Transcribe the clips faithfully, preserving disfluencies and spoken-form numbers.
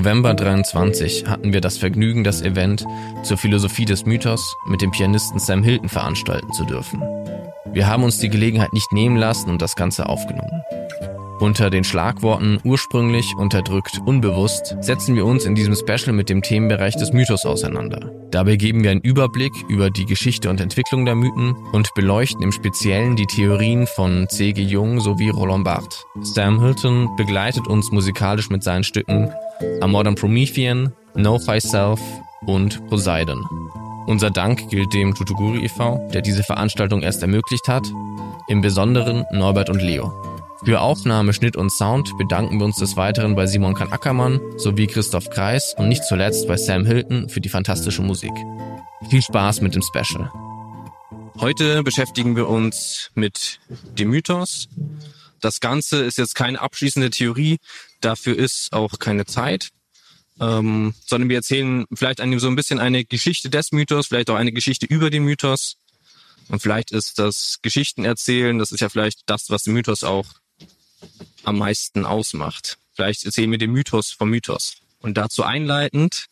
November dreiundzwanzig hatten wir das Vergnügen, das Event zur Philosophie des Mythos mit dem Pianisten Sam Hilton veranstalten zu dürfen. Wir haben uns die Gelegenheit nicht nehmen lassen und das Ganze aufgenommen. Unter den Schlagworten ursprünglich, unterdrückt, unbewusst setzen wir uns in diesem Special mit dem Themenbereich des Mythos auseinander. Dabei geben wir einen Überblick über die Geschichte und Entwicklung der Mythen und beleuchten im Speziellen die Theorien von C G. Jung sowie Roland Barthes. Sam Hilton begleitet uns musikalisch mit seinen Stücken A Modern Promethean, Know Thyself und Poseidon. Unser Dank gilt dem Tutuguri e V, der diese Veranstaltung erst ermöglicht hat, im Besonderen Norbert und Leo. Für Aufnahme, Schnitt und Sound bedanken wir uns des Weiteren bei Simon Kahn-Ackermann sowie Christoph Kreis und nicht zuletzt bei Sam Hilton für die fantastische Musik. Viel Spaß mit dem Special. Heute beschäftigen wir uns mit dem Mythos. Das Ganze ist jetzt keine abschließende Theorie, dafür ist auch keine Zeit, ähm, sondern wir erzählen vielleicht eine, so ein bisschen eine Geschichte des Mythos, vielleicht auch eine Geschichte über den Mythos. Und vielleicht ist das Geschichten erzählen, das ist ja vielleicht das, was den Mythos auch am meisten ausmacht. Vielleicht erzählen wir den Mythos vom Mythos. Und dazu einleitend,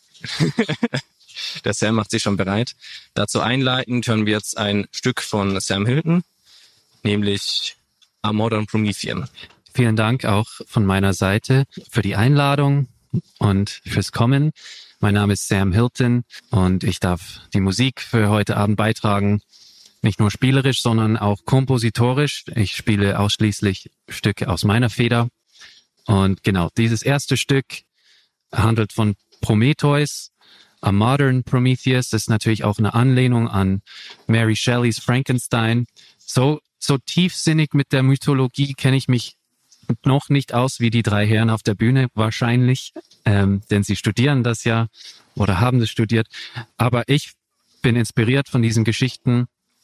der Sam macht sich schon bereit, dazu einleitend hören wir jetzt ein Stück von Sam Hilton, nämlich A Modern Promethean. Vielen Dank auch von meiner Seite für die Einladung und fürs Kommen. Mein Name ist Sam Hilton und ich darf die Musik für heute Abend beitragen. Nicht nur spielerisch, sondern auch kompositorisch. Ich spiele ausschließlich Stücke aus meiner Feder. Und genau, dieses erste Stück handelt von Prometheus, A Modern Prometheus. Das ist natürlich auch eine Anlehnung an Mary Shelleys Frankenstein. So, so tiefsinnig mit der Mythologie kenne ich mich noch nicht aus wie die drei Herren auf der Bühne wahrscheinlich, ähm, denn sie studieren das ja oder haben das studiert. Aber ich bin inspiriert von diesen Geschichten,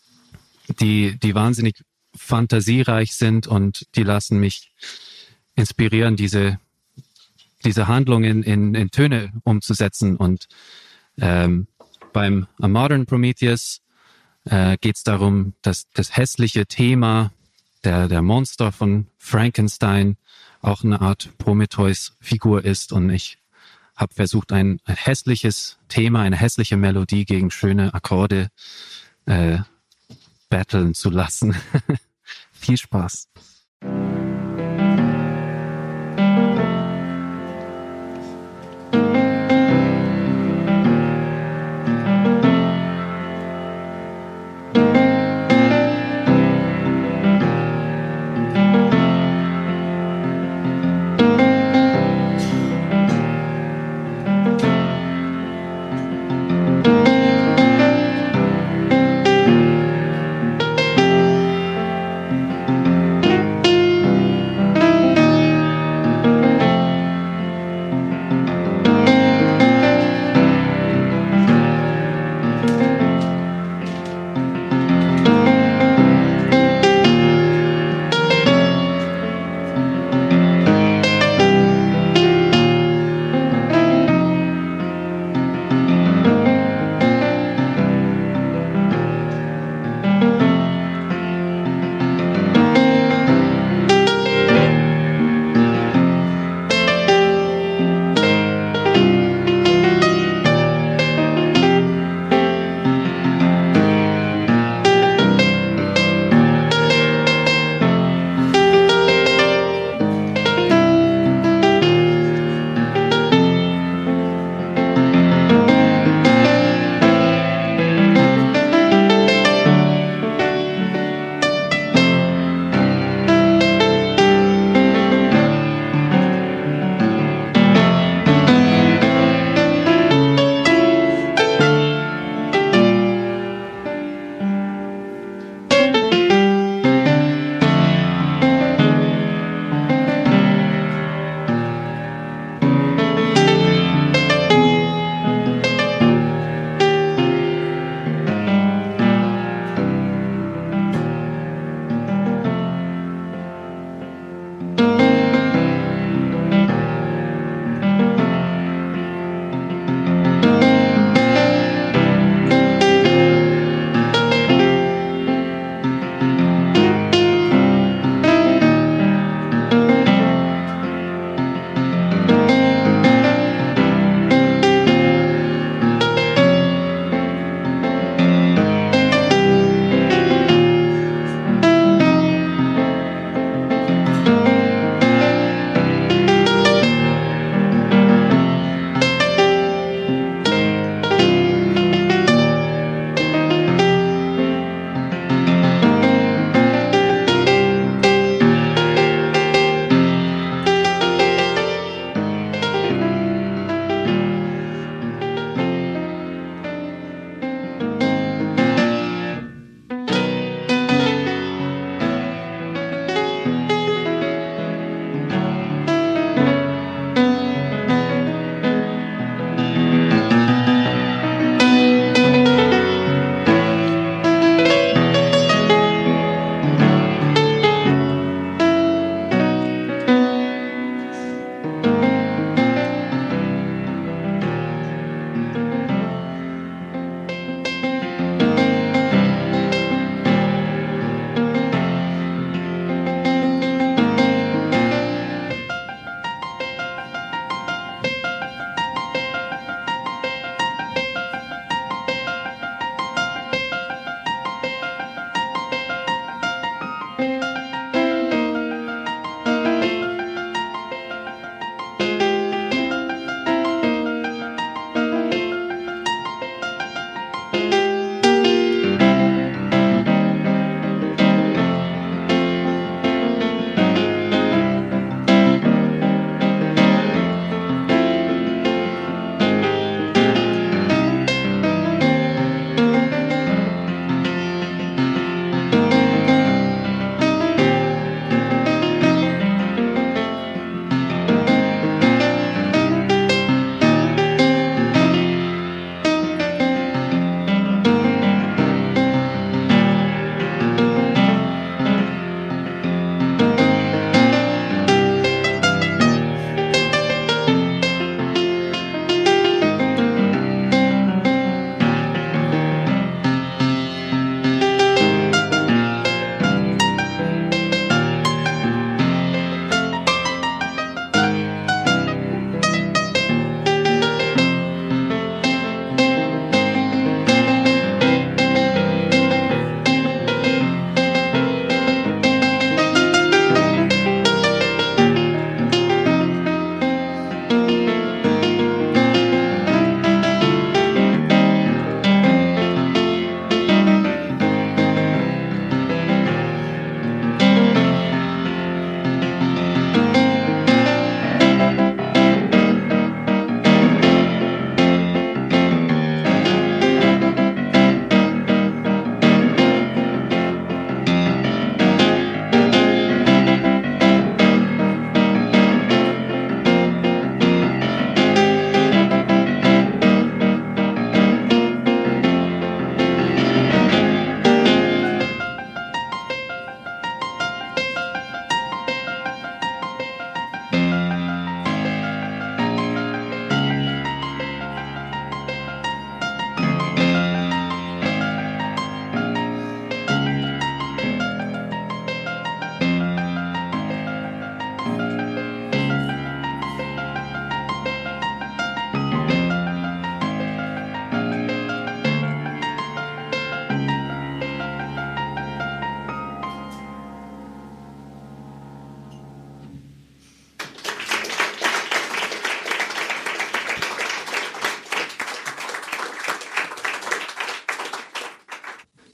die die wahnsinnig fantasiereich sind und die lassen mich inspirieren, diese diese Handlungen in, in Töne umzusetzen. Und ähm, beim A Modern Prometheus äh, geht es darum, dass das hässliche Thema der der Monster von Frankenstein auch eine Art Prometheus-Figur ist. Und ich habe versucht, ein, ein hässliches Thema, eine hässliche Melodie gegen schöne Akkorde äh, battlen zu lassen. Viel Spaß.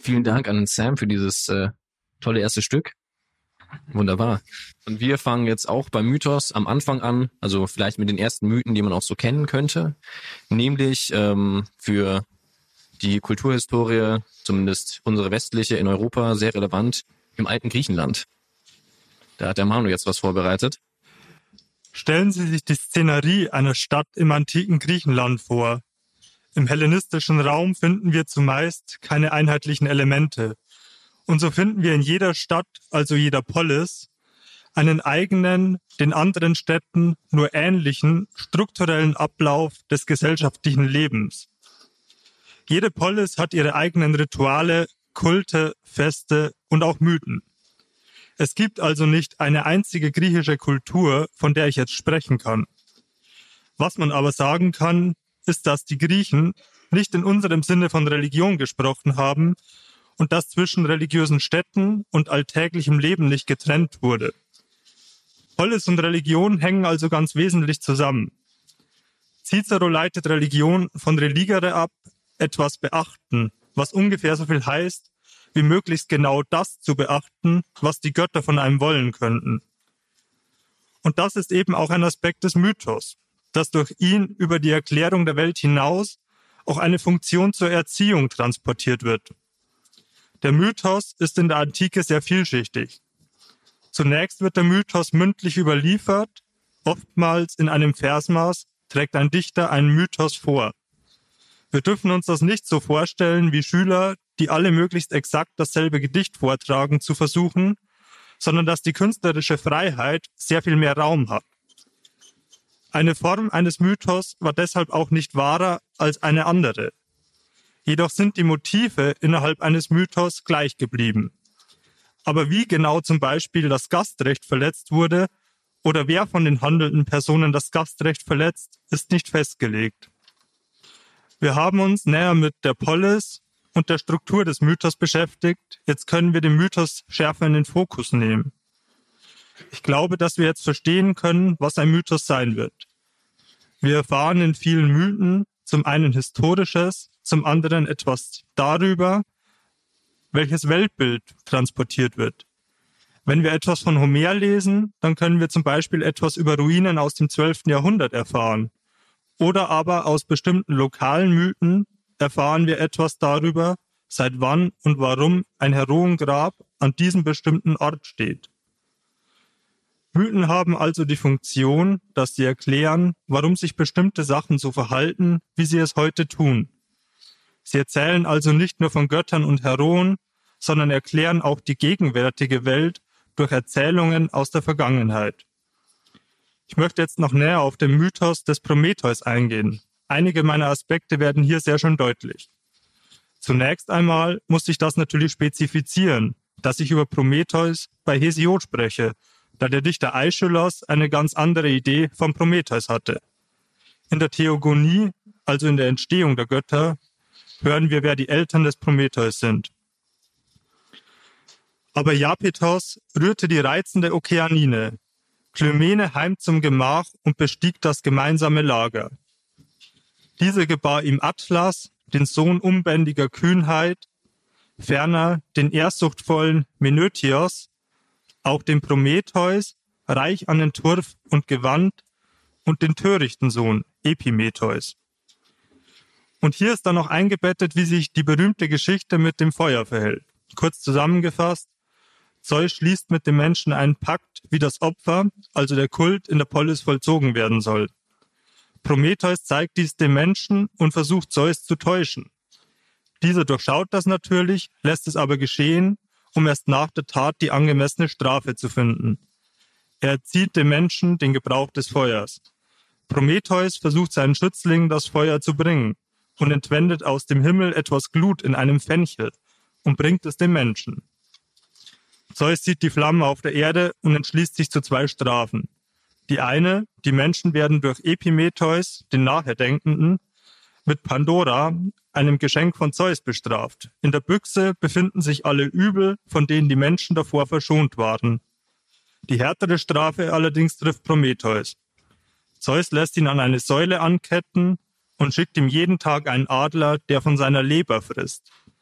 Vielen Dank an Sam für dieses äh, tolle erste Stück. Wunderbar. Und wir fangen jetzt auch beim Mythos am Anfang an, also vielleicht mit den ersten Mythen, die man auch so kennen könnte. Nämlich ähm, für die Kulturhistorie, zumindest unsere westliche in Europa, sehr relevant im alten Griechenland. Da hat der Manu jetzt was vorbereitet. Stellen Sie sich die Szenerie einer Stadt im antiken Griechenland vor. Im hellenistischen Raum finden wir zumeist keine einheitlichen Elemente. Und so finden wir in jeder Stadt, also jeder Polis, einen eigenen, den anderen Städten nur ähnlichen strukturellen Ablauf des gesellschaftlichen Lebens. Jede Polis hat ihre eigenen Rituale, Kulte, Feste und auch Mythen. Es gibt also nicht eine einzige griechische Kultur, von der ich jetzt sprechen kann. Was man aber sagen kann, ist, dass die Griechen nicht in unserem Sinne von Religion gesprochen haben und dass zwischen religiösen Städten und alltäglichem Leben nicht getrennt wurde. Polis und Religion hängen also ganz wesentlich zusammen. Cicero leitet Religion von religere ab, etwas beachten, was ungefähr so viel heißt, wie möglichst genau das zu beachten, was die Götter von einem wollen könnten. Und das ist eben auch ein Aspekt des Mythos, dass durch ihn über die Erklärung der Welt hinaus auch eine Funktion zur Erziehung transportiert wird. Der Mythos ist in der Antike sehr vielschichtig. Zunächst wird der Mythos mündlich überliefert, oftmals in einem Versmaß trägt ein Dichter einen Mythos vor. Wir dürfen uns das nicht so vorstellen, wie Schüler, die alle möglichst exakt dasselbe Gedicht vortragen, zu versuchen, sondern dass die künstlerische Freiheit sehr viel mehr Raum hat. Eine Form eines Mythos war deshalb auch nicht wahrer als eine andere. Jedoch sind die Motive innerhalb eines Mythos gleich geblieben. Aber wie genau zum Beispiel das Gastrecht verletzt wurde oder wer von den handelnden Personen das Gastrecht verletzt, ist nicht festgelegt. Wir haben uns näher mit der Polis und der Struktur des Mythos beschäftigt. Jetzt können wir den Mythos schärfer in den Fokus nehmen. Ich glaube, dass wir jetzt verstehen können, was ein Mythos sein wird. Wir erfahren in vielen Mythen zum einen Historisches, zum anderen etwas darüber, welches Weltbild transportiert wird. Wenn wir etwas von Homer lesen, dann können wir zum Beispiel etwas über Ruinen aus dem zwölften Jahrhundert erfahren. Oder aber aus bestimmten lokalen Mythen erfahren wir etwas darüber, seit wann und warum ein Heroengrab an diesem bestimmten Ort steht. Mythen haben also die Funktion, dass sie erklären, warum sich bestimmte Sachen so verhalten, wie sie es heute tun. Sie erzählen also nicht nur von Göttern und Heroen, sondern erklären auch die gegenwärtige Welt durch Erzählungen aus der Vergangenheit. Ich möchte jetzt noch näher auf den Mythos des Prometheus eingehen. Einige meiner Aspekte werden hier sehr schön deutlich. Zunächst einmal muss ich das natürlich spezifizieren, dass ich über Prometheus bei Hesiod spreche, da der Dichter Aeschylus eine ganz andere Idee vom Prometheus hatte. In der Theogonie, also in der Entstehung der Götter, hören wir, wer die Eltern des Prometheus sind. Aber Iapetos rührte die reizende Okeanine. Klymene heimt zum Gemach und bestieg das gemeinsame Lager. Diese gebar ihm Atlas, den Sohn unbändiger Kühnheit, ferner den ehrsuchtvollen Menötios, auch den Prometheus, reich an Entwurf und Gewand, und den törichten Sohn, Epimetheus. Und hier ist dann noch eingebettet, wie sich die berühmte Geschichte mit dem Feuer verhält. Kurz zusammengefasst, Zeus schließt mit dem Menschen einen Pakt, wie das Opfer, also der Kult, in der Polis vollzogen werden soll. Prometheus zeigt dies dem Menschen und versucht Zeus zu täuschen. Dieser durchschaut das natürlich, lässt es aber geschehen, um erst nach der Tat die angemessene Strafe zu finden. Er erzieht dem Menschen den Gebrauch des Feuers. Prometheus versucht seinen Schützlingen das Feuer zu bringen und entwendet aus dem Himmel etwas Glut in einem Fenchel und bringt es dem Menschen. Zeus sieht die Flamme auf der Erde und entschließt sich zu zwei Strafen. Die eine, die Menschen werden durch Epimetheus, den Nachherdenkenden, mit Pandora, einem Geschenk von Zeus, bestraft. In der Büchse befinden sich alle Übel, von denen die Menschen davor verschont waren. Die härtere Strafe allerdings trifft Prometheus. Zeus lässt ihn an eine Säule anketten und schickt ihm jeden Tag einen Adler, der von seiner Leber frisst.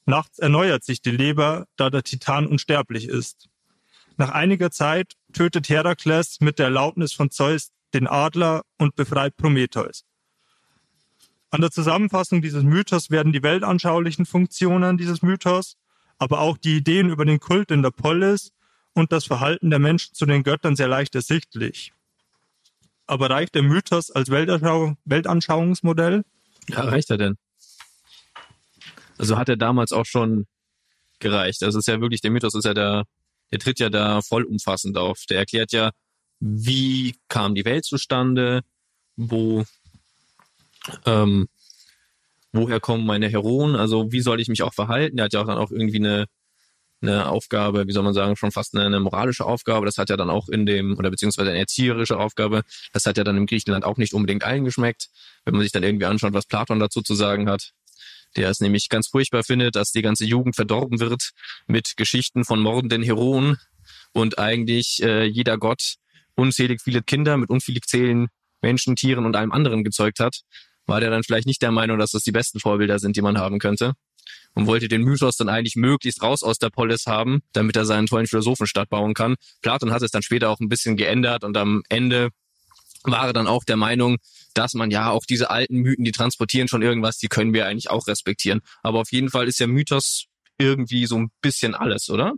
Nachts erneuert sich die Leber, da der Titan unsterblich ist. Nach einiger Zeit tötet Herakles mit der Erlaubnis von Zeus den Adler und befreit Prometheus. An der Zusammenfassung dieses Mythos werden die weltanschaulichen Funktionen dieses Mythos, aber auch die Ideen über den Kult in der Polis und das Verhalten der Menschen zu den Göttern sehr leicht ersichtlich. Aber reicht der Mythos als Weltanschau- Weltanschauungsmodell? Ja, reicht er denn? Also hat er damals auch schon gereicht. Also es ist ja wirklich, der Mythos ist ja da, der tritt ja da vollumfassend auf. Der erklärt ja, wie kam die Welt zustande, wo, ähm, woher kommen meine Heroen, also wie soll ich mich auch verhalten. Der hat ja auch dann auch irgendwie eine, eine Aufgabe, wie soll man sagen, schon fast eine, eine moralische Aufgabe. Das hat ja dann auch in dem, oder beziehungsweise eine erzieherische Aufgabe, das hat ja dann im Griechenland auch nicht unbedingt allen geschmeckt, wenn man sich dann irgendwie anschaut, was Platon dazu zu sagen hat. Der es nämlich ganz furchtbar findet, dass die ganze Jugend verdorben wird mit Geschichten von mordenden Heroen und eigentlich äh, jeder Gott unzählig viele Kinder mit unzählig zählen Menschen, Tieren und allem anderen gezeugt hat, war der dann vielleicht nicht der Meinung, dass das die besten Vorbilder sind, die man haben könnte, und wollte den Mythos dann eigentlich möglichst raus aus der Polis haben, damit er seinen tollen Philosophenstaat bauen kann. Platon hat es dann später auch ein bisschen geändert und am Ende war er dann auch der Meinung, dass man ja auch diese alten Mythen, die transportieren schon irgendwas, die können wir eigentlich auch respektieren. Aber auf jeden Fall ist ja Mythos irgendwie so ein bisschen alles, oder?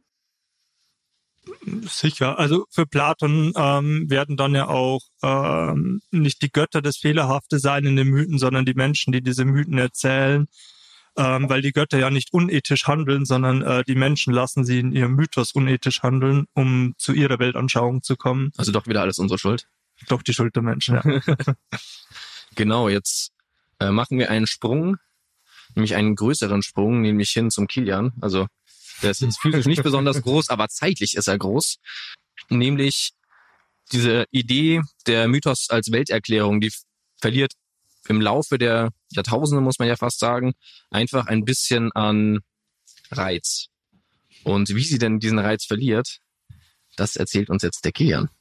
Sicher. Also für Platon ähm, werden dann ja auch ähm, nicht die Götter das Fehlerhafte sein in den Mythen, sondern die Menschen, die diese Mythen erzählen, ähm, weil die Götter ja nicht unethisch handeln, sondern äh, die Menschen lassen sie in ihrem Mythos unethisch handeln, um zu ihrer Weltanschauung zu kommen. Also doch wieder alles unsere Schuld? Doch die Schuld der Menschen, ja. Genau, jetzt äh, machen wir einen Sprung, nämlich einen größeren Sprung, nämlich hin zum Kilian. Also der ist jetzt physisch nicht besonders groß, aber zeitlich ist er groß. Nämlich diese Idee der Mythos als Welterklärung, die verliert im Laufe der Jahrtausende, muss man ja fast sagen, einfach ein bisschen an Reiz. Und wie sie denn diesen Reiz verliert, das erzählt uns jetzt der Kilian.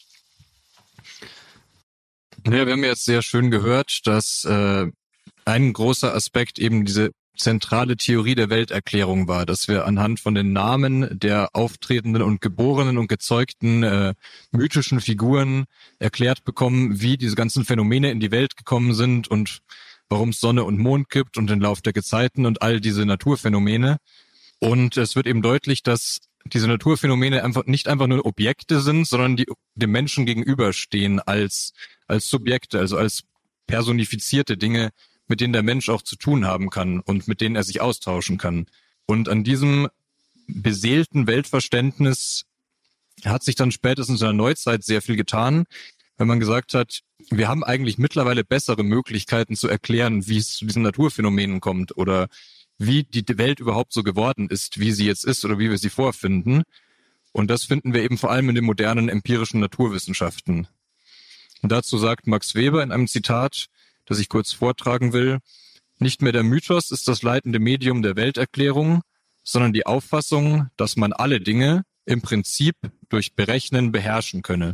Ja, wir haben jetzt sehr schön gehört, dass äh, ein großer Aspekt eben diese zentrale Theorie der Welterklärung war, dass wir anhand von den Namen der auftretenden und geborenen und gezeugten äh, mythischen Figuren erklärt bekommen, wie diese ganzen Phänomene in die Welt gekommen sind und warum es Sonne und Mond gibt und den Lauf der Gezeiten und all diese Naturphänomene. Und es wird eben deutlich, dass diese Naturphänomene einfach nicht einfach nur Objekte sind, sondern die dem Menschen gegenüberstehen als als Subjekte, also als personifizierte Dinge, mit denen der Mensch auch zu tun haben kann und mit denen er sich austauschen kann. Und an diesem beseelten Weltverständnis hat sich dann spätestens in der Neuzeit sehr viel getan, wenn man gesagt hat, wir haben eigentlich mittlerweile bessere Möglichkeiten zu erklären, wie es zu diesen Naturphänomenen kommt oder wie die Welt überhaupt so geworden ist, wie sie jetzt ist oder wie wir sie vorfinden. Und das finden wir eben vor allem in den modernen empirischen Naturwissenschaften. Und dazu sagt Max Weber in einem Zitat, das ich kurz vortragen will, nicht mehr der Mythos ist das leitende Medium der Welterklärung, sondern die Auffassung, dass man alle Dinge im Prinzip durch Berechnen beherrschen könne.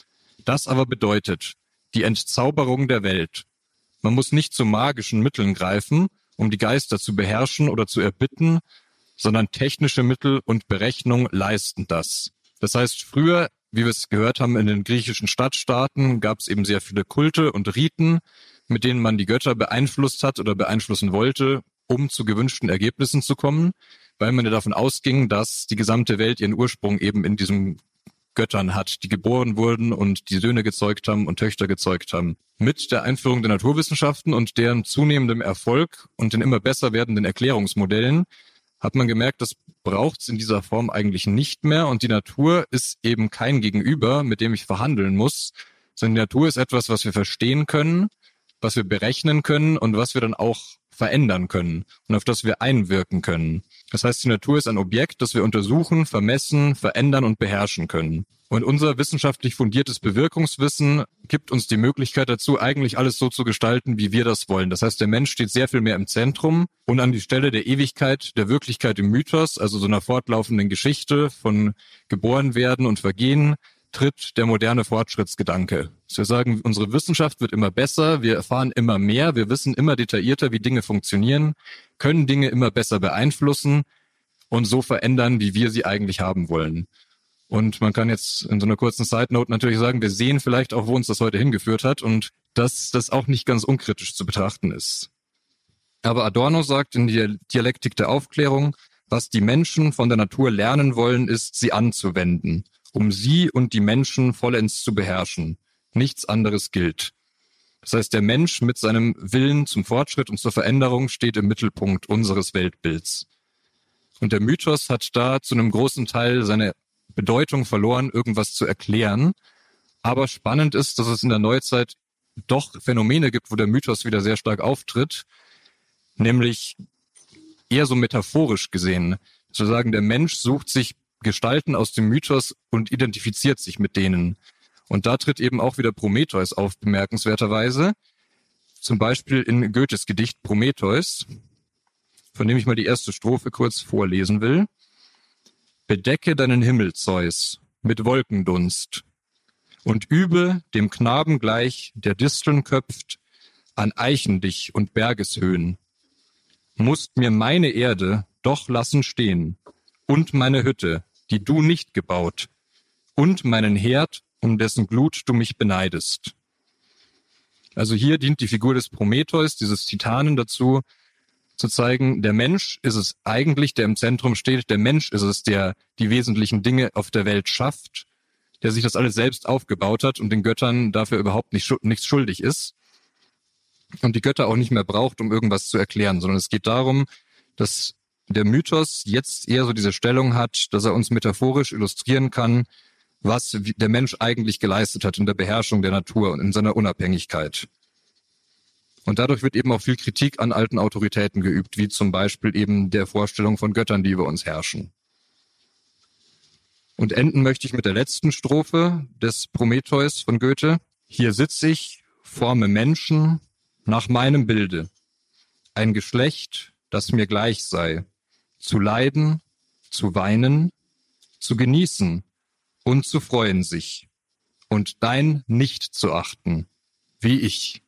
Das aber bedeutet die Entzauberung der Welt. Man muss nicht zu magischen Mitteln greifen, um die Geister zu beherrschen oder zu erbitten, sondern technische Mittel und Berechnung leisten das. Das heißt, früher, wie wir es gehört haben, in den griechischen Stadtstaaten gab es eben sehr viele Kulte und Riten, mit denen man die Götter beeinflusst hat oder beeinflussen wollte, um zu gewünschten Ergebnissen zu kommen, weil man ja davon ausging, dass die gesamte Welt ihren Ursprung eben in diesen Göttern hat, die geboren wurden und die Söhne gezeugt haben und Töchter gezeugt haben. Mit der Einführung der Naturwissenschaften und deren zunehmendem Erfolg und den immer besser werdenden Erklärungsmodellen hat man gemerkt, das braucht es in dieser Form eigentlich nicht mehr und die Natur ist eben kein Gegenüber, mit dem ich verhandeln muss, sondern die Natur ist etwas, was wir verstehen können, was wir berechnen können und was wir dann auch verändern können und auf das wir einwirken können. Das heißt, die Natur ist ein Objekt, das wir untersuchen, vermessen, verändern und beherrschen können. Und unser wissenschaftlich fundiertes Bewirkungswissen gibt uns die Möglichkeit dazu, eigentlich alles so zu gestalten, wie wir das wollen. Das heißt, der Mensch steht sehr viel mehr im Zentrum und an die Stelle der Ewigkeit, der Wirklichkeit im Mythos, also so einer fortlaufenden Geschichte von geboren werden und vergehen, tritt der moderne Fortschrittsgedanke. Wir sagen, unsere Wissenschaft wird immer besser, wir erfahren immer mehr, wir wissen immer detaillierter, wie Dinge funktionieren. können Dinge immer besser beeinflussen und so verändern, wie wir sie eigentlich haben wollen. Und man kann jetzt in so einer kurzen Side-Note natürlich sagen, wir sehen vielleicht auch, wo uns das heute hingeführt hat und dass das auch nicht ganz unkritisch zu betrachten ist. Aber Adorno sagt in der Dialektik der Aufklärung, was die Menschen von der Natur lernen wollen, ist, sie anzuwenden, um sie und die Menschen vollends zu beherrschen. Nichts anderes gilt. Das heißt, der Mensch mit seinem Willen zum Fortschritt und zur Veränderung steht im Mittelpunkt unseres Weltbilds. Und der Mythos hat da zu einem großen Teil seine Bedeutung verloren, irgendwas zu erklären. Aber spannend ist, dass es in der Neuzeit doch Phänomene gibt, wo der Mythos wieder sehr stark auftritt, nämlich eher so metaphorisch gesehen. Zu sagen, der Mensch sucht sich Gestalten aus dem Mythos und identifiziert sich mit denen. Und da tritt eben auch wieder Prometheus auf, bemerkenswerterweise. Zum Beispiel in Goethes Gedicht Prometheus, von dem ich mal die erste Strophe kurz vorlesen will. Bedecke deinen Himmel, Zeus, mit Wolkendunst und übe dem Knaben gleich, der Disteln köpft, an Eichen dich und Bergeshöhen. Musst mir meine Erde doch lassen stehen und meine Hütte, die du nicht gebaut, und meinen Herd, um dessen Glut du mich beneidest. Also hier dient die Figur des Prometheus, dieses Titanen, dazu, zu zeigen, der Mensch ist es eigentlich, der im Zentrum steht. Der Mensch ist es, der die wesentlichen Dinge auf der Welt schafft, der sich das alles selbst aufgebaut hat und den Göttern dafür überhaupt nicht, nichts schuldig ist. Und die Götter auch nicht mehr braucht, um irgendwas zu erklären, sondern es geht darum, dass der Mythos jetzt eher so diese Stellung hat, dass er uns metaphorisch illustrieren kann, was der Mensch eigentlich geleistet hat in der Beherrschung der Natur und in seiner Unabhängigkeit. Und dadurch wird eben auch viel Kritik an alten Autoritäten geübt, wie zum Beispiel eben der Vorstellung von Göttern, die über uns herrschen. Und enden möchte ich mit der letzten Strophe des Prometheus von Goethe. Hier sitz ich, forme Menschen nach meinem Bilde, ein Geschlecht, das mir gleich sei, zu leiden, zu weinen, zu genießen und zu freuen sich und dein nicht zu achten, wie ich.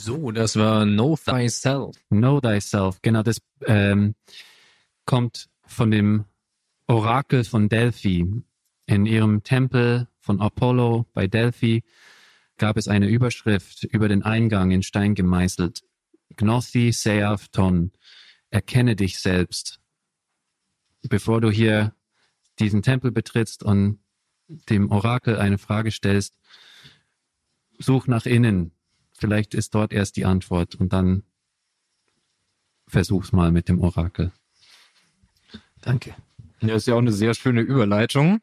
So, das war Know Thyself. Know Thyself, genau, das ähm, kommt von dem Orakel von Delphi. In ihrem Tempel von Apollo bei Delphi gab es eine Überschrift über den Eingang in Stein gemeißelt. Gnothi Seav Ton, erkenne dich selbst. Bevor du hier diesen Tempel betrittst und dem Orakel eine Frage stellst, such nach innen. Vielleicht ist dort erst die Antwort und dann versuch's mal mit dem Orakel. Danke. Ja, ist ja auch eine sehr schöne Überleitung.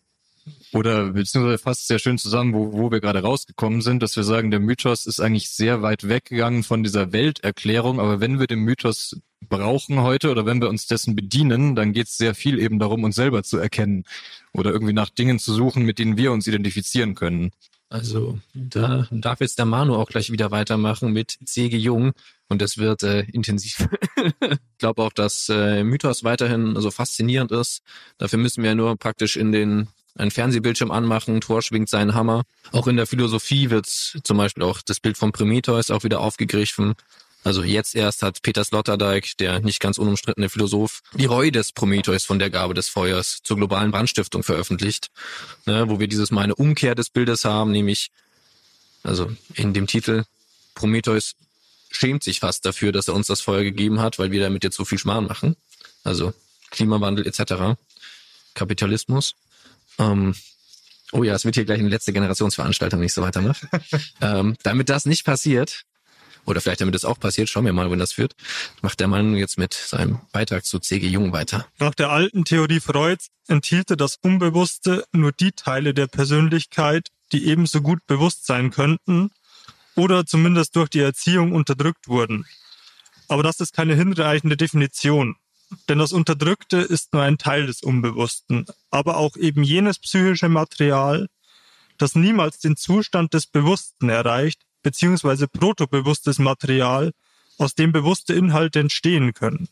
Oder beziehungsweise fasst sehr schön zusammen, wo, wo wir gerade rausgekommen sind, dass wir sagen, der Mythos ist eigentlich sehr weit weggegangen von dieser Welterklärung, aber wenn wir den Mythos brauchen heute oder wenn wir uns dessen bedienen, dann geht es sehr viel eben darum, uns selber zu erkennen oder irgendwie nach Dingen zu suchen, mit denen wir uns identifizieren können. Also da darf jetzt der Manu auch gleich wieder weitermachen mit C G Jung und das wird äh, intensiv. Ich glaube auch, dass äh, Mythos weiterhin so faszinierend ist. Dafür müssen wir nur praktisch in den einen Fernsehbildschirm anmachen, Thor schwingt seinen Hammer. Auch in der Philosophie wird zum Beispiel auch das Bild von Prometheus auch wieder aufgegriffen. Also jetzt erst hat Peter Sloterdijk, der nicht ganz unumstrittene Philosoph, die Reue des Prometheus von der Gabe des Feuers zur globalen Brandstiftung veröffentlicht, ne, wo wir dieses Mal eine Umkehr des Bildes haben, nämlich also in dem Titel Prometheus schämt sich fast dafür, dass er uns das Feuer gegeben hat, weil wir damit jetzt so viel Schmarrn machen. Also Klimawandel et cetera, Kapitalismus. Ähm, oh ja, es wird hier gleich eine letzte Generationsveranstaltung, wenn ich so weitermache. ähm, damit das nicht passiert, oder vielleicht damit es auch passiert, schauen wir mal, wohin das führt, macht der Mann jetzt mit seinem Beitrag zu C G Jung weiter. Nach der alten Theorie Freuds enthielte das Unbewusste nur die Teile der Persönlichkeit, die ebenso gut bewusst sein könnten oder zumindest durch die Erziehung unterdrückt wurden. Aber das ist keine hinreichende Definition. Denn das Unterdrückte ist nur ein Teil des Unbewussten, aber auch eben jenes psychische Material, das niemals den Zustand des Bewussten erreicht, beziehungsweise protobewusstes Material, aus dem bewusste Inhalte entstehen können.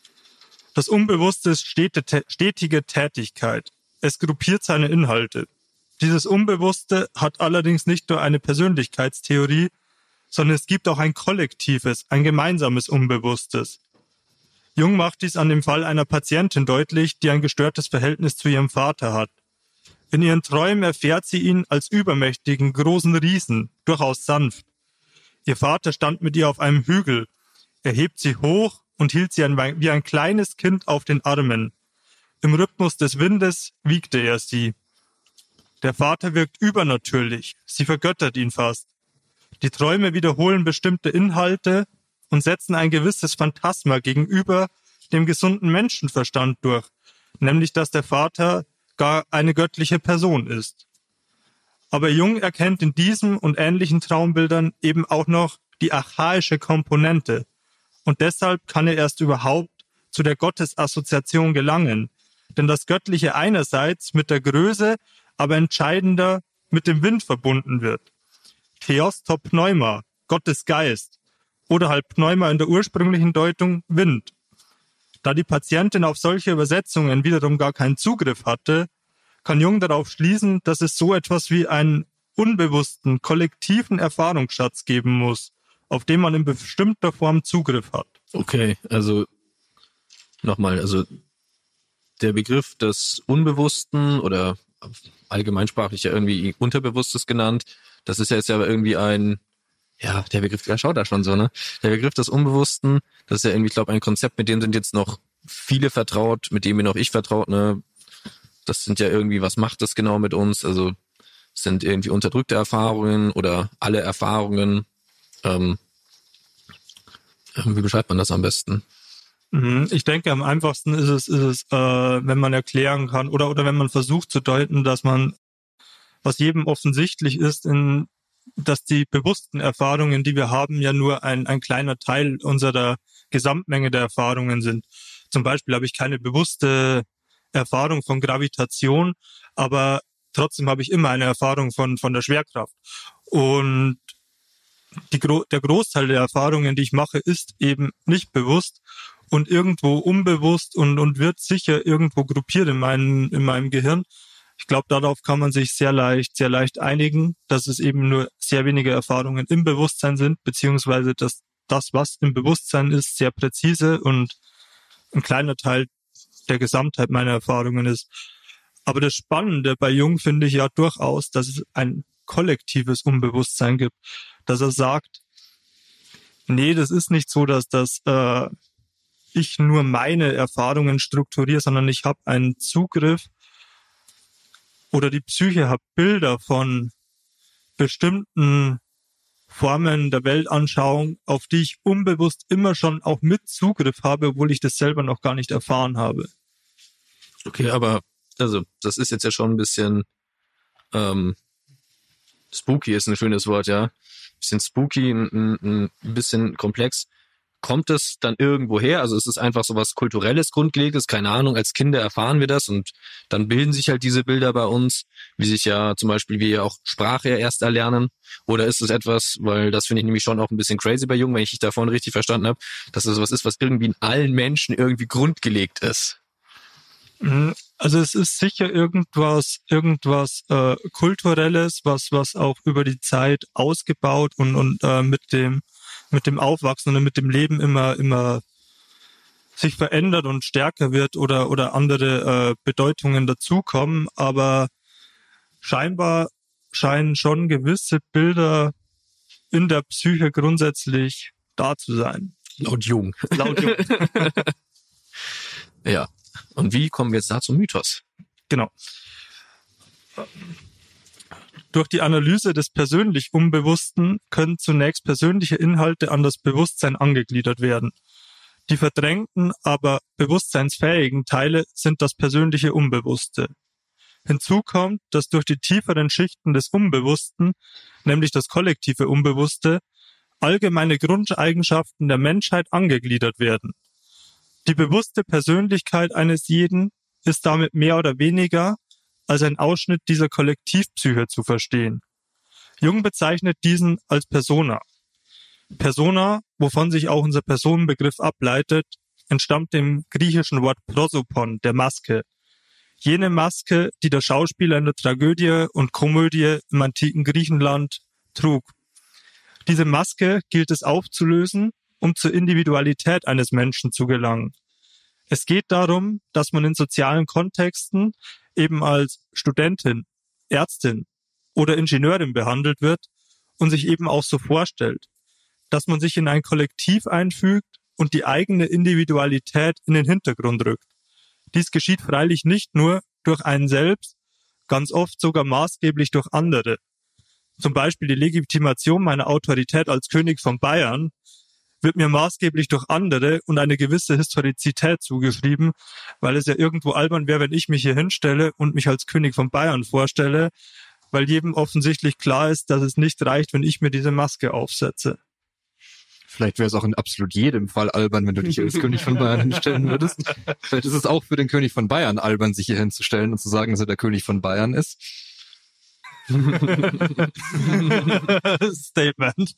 Das Unbewusste ist stete, stetige Tätigkeit. Es gruppiert seine Inhalte. Dieses Unbewusste hat allerdings nicht nur eine Persönlichkeitstheorie, sondern es gibt auch ein kollektives, ein gemeinsames Unbewusstes. Jung macht dies an dem Fall einer Patientin deutlich, die ein gestörtes Verhältnis zu ihrem Vater hat. In ihren Träumen erfährt sie ihn als übermächtigen, großen Riesen, durchaus sanft. Ihr Vater stand mit ihr auf einem Hügel. Er hebt sie hoch und hielt sie wie ein kleines Kind auf den Armen. Im Rhythmus des Windes wiegte er sie. Der Vater wirkt übernatürlich, sie vergöttert ihn fast. Die Träume wiederholen bestimmte Inhalte und setzen ein gewisses Phantasma gegenüber dem gesunden Menschenverstand durch, nämlich dass der Vater gar eine göttliche Person ist. Aber Jung erkennt in diesem und ähnlichen Traumbildern eben auch noch die archaische Komponente und deshalb kann er erst überhaupt zu der Gottesassoziation gelangen, denn das Göttliche einerseits mit der Größe, aber entscheidender mit dem Wind verbunden wird. Theos to Pneuma, Gottes Geist, oder halt Pneuma in der ursprünglichen Deutung Wind. Da die Patientin auf solche Übersetzungen wiederum gar keinen Zugriff hatte, kann Jung darauf schließen, dass es so etwas wie einen unbewussten, kollektiven Erfahrungsschatz geben muss, auf den man in bestimmter Form Zugriff hat. Okay, also nochmal, also der Begriff des Unbewussten oder allgemeinsprachlich ja irgendwie Unterbewusstes genannt, das ist ja jetzt ja irgendwie ein Ja, der Begriff, der schaut da schon so, ne? Der Begriff des Unbewussten, das ist ja irgendwie, ich glaube, ein Konzept, mit dem sind jetzt noch viele vertraut, mit dem bin auch ich vertraut, ne? Das sind ja irgendwie, was macht das genau mit uns? Also es sind irgendwie unterdrückte Erfahrungen oder alle Erfahrungen. Ähm, wie beschreibt man das am besten? Ich denke, am einfachsten ist es, ist es, äh, wenn man erklären kann oder oder wenn man versucht zu deuten, dass man, was jedem offensichtlich ist, in dass die bewussten Erfahrungen, die wir haben, ja nur ein, ein kleiner Teil unserer Gesamtmenge der Erfahrungen sind. Zum Beispiel habe ich keine bewusste Erfahrung von Gravitation, aber trotzdem habe ich immer eine Erfahrung von, von der Schwerkraft. Und die, der Großteil der Erfahrungen, die ich mache, ist eben nicht bewusst und irgendwo unbewusst und, und wird sicher irgendwo gruppiert in meinem, in meinem Gehirn. Ich glaube, darauf kann man sich sehr leicht, sehr leicht einigen, dass es eben nur sehr wenige Erfahrungen im Bewusstsein sind, beziehungsweise dass das, was im Bewusstsein ist, sehr präzise und ein kleiner Teil der Gesamtheit meiner Erfahrungen ist. Aber das Spannende bei Jung finde ich ja durchaus, dass es ein kollektives Unbewusstsein gibt, dass er sagt, nee, das ist nicht so, dass das äh, ich nur meine Erfahrungen strukturiere, sondern ich habe einen Zugriff oder die Psyche hat Bilder von bestimmten Formen der Weltanschauung, auf die ich unbewusst immer schon auch mit Zugriff habe, obwohl ich das selber noch gar nicht erfahren habe. Okay, aber also das ist jetzt ja schon ein bisschen ähm, spooky ist ein schönes Wort, ja. Ein bisschen spooky, ein, ein, ein bisschen komplex. Kommt es dann irgendwo her? Also ist es einfach so was Kulturelles, Grundgelegtes? Keine Ahnung, als Kinder erfahren wir das und dann bilden sich halt diese Bilder bei uns, wie sich ja zum Beispiel wir ja auch Sprache ja erst erlernen. Oder ist es etwas, weil das finde ich nämlich schon auch ein bisschen crazy bei Jung, wenn ich dich davon richtig verstanden habe, dass es was ist, was irgendwie in allen Menschen irgendwie grundgelegt ist. Also es ist sicher irgendwas, irgendwas äh, Kulturelles, was was auch über die Zeit ausgebaut und und äh, mit dem mit dem Aufwachsen und mit dem Leben immer immer sich verändert und stärker wird oder oder andere äh, Bedeutungen dazukommen. Aber scheinbar scheinen schon gewisse Bilder in der Psyche grundsätzlich da zu sein. Laut Jung. Laut Jung. Ja. Und wie kommen wir jetzt da zum Mythos? Genau. Durch die Analyse des persönlich Unbewussten können zunächst persönliche Inhalte an das Bewusstsein angegliedert werden. Die verdrängten, aber bewusstseinsfähigen Teile sind das persönliche Unbewusste. Hinzu kommt, dass durch die tieferen Schichten des Unbewussten, nämlich das kollektive Unbewusste, allgemeine Grundeigenschaften der Menschheit angegliedert werden. Die bewusste Persönlichkeit eines jeden ist damit mehr oder weniger als ein Ausschnitt dieser Kollektivpsyche zu verstehen. Jung bezeichnet diesen als Persona. Persona, wovon sich auch unser Personenbegriff ableitet, entstammt dem griechischen Wort prosopon, der Maske. Jene Maske, die der Schauspieler in der Tragödie und Komödie im antiken Griechenland trug. Diese Maske gilt es aufzulösen, um zur Individualität eines Menschen zu gelangen. Es geht darum, dass man in sozialen Kontexten eben als Studentin, Ärztin oder Ingenieurin behandelt wird und sich eben auch so vorstellt, dass man sich in ein Kollektiv einfügt und die eigene Individualität in den Hintergrund rückt. Dies geschieht freilich nicht nur durch einen selbst, ganz oft sogar maßgeblich durch andere. Zum Beispiel die Legitimation meiner Autorität als König von Bayern wird mir maßgeblich durch andere und eine gewisse Historizität zugeschrieben, weil es ja irgendwo albern wäre, wenn ich mich hier hinstelle und mich als König von Bayern vorstelle, weil jedem offensichtlich klar ist, dass es nicht reicht, wenn ich mir diese Maske aufsetze. Vielleicht wäre es auch in absolut jedem Fall albern, wenn du dich als König von Bayern hinstellen würdest. Vielleicht ist es auch für den König von Bayern albern, sich hier hinzustellen und zu sagen, dass er der König von Bayern ist. Statement.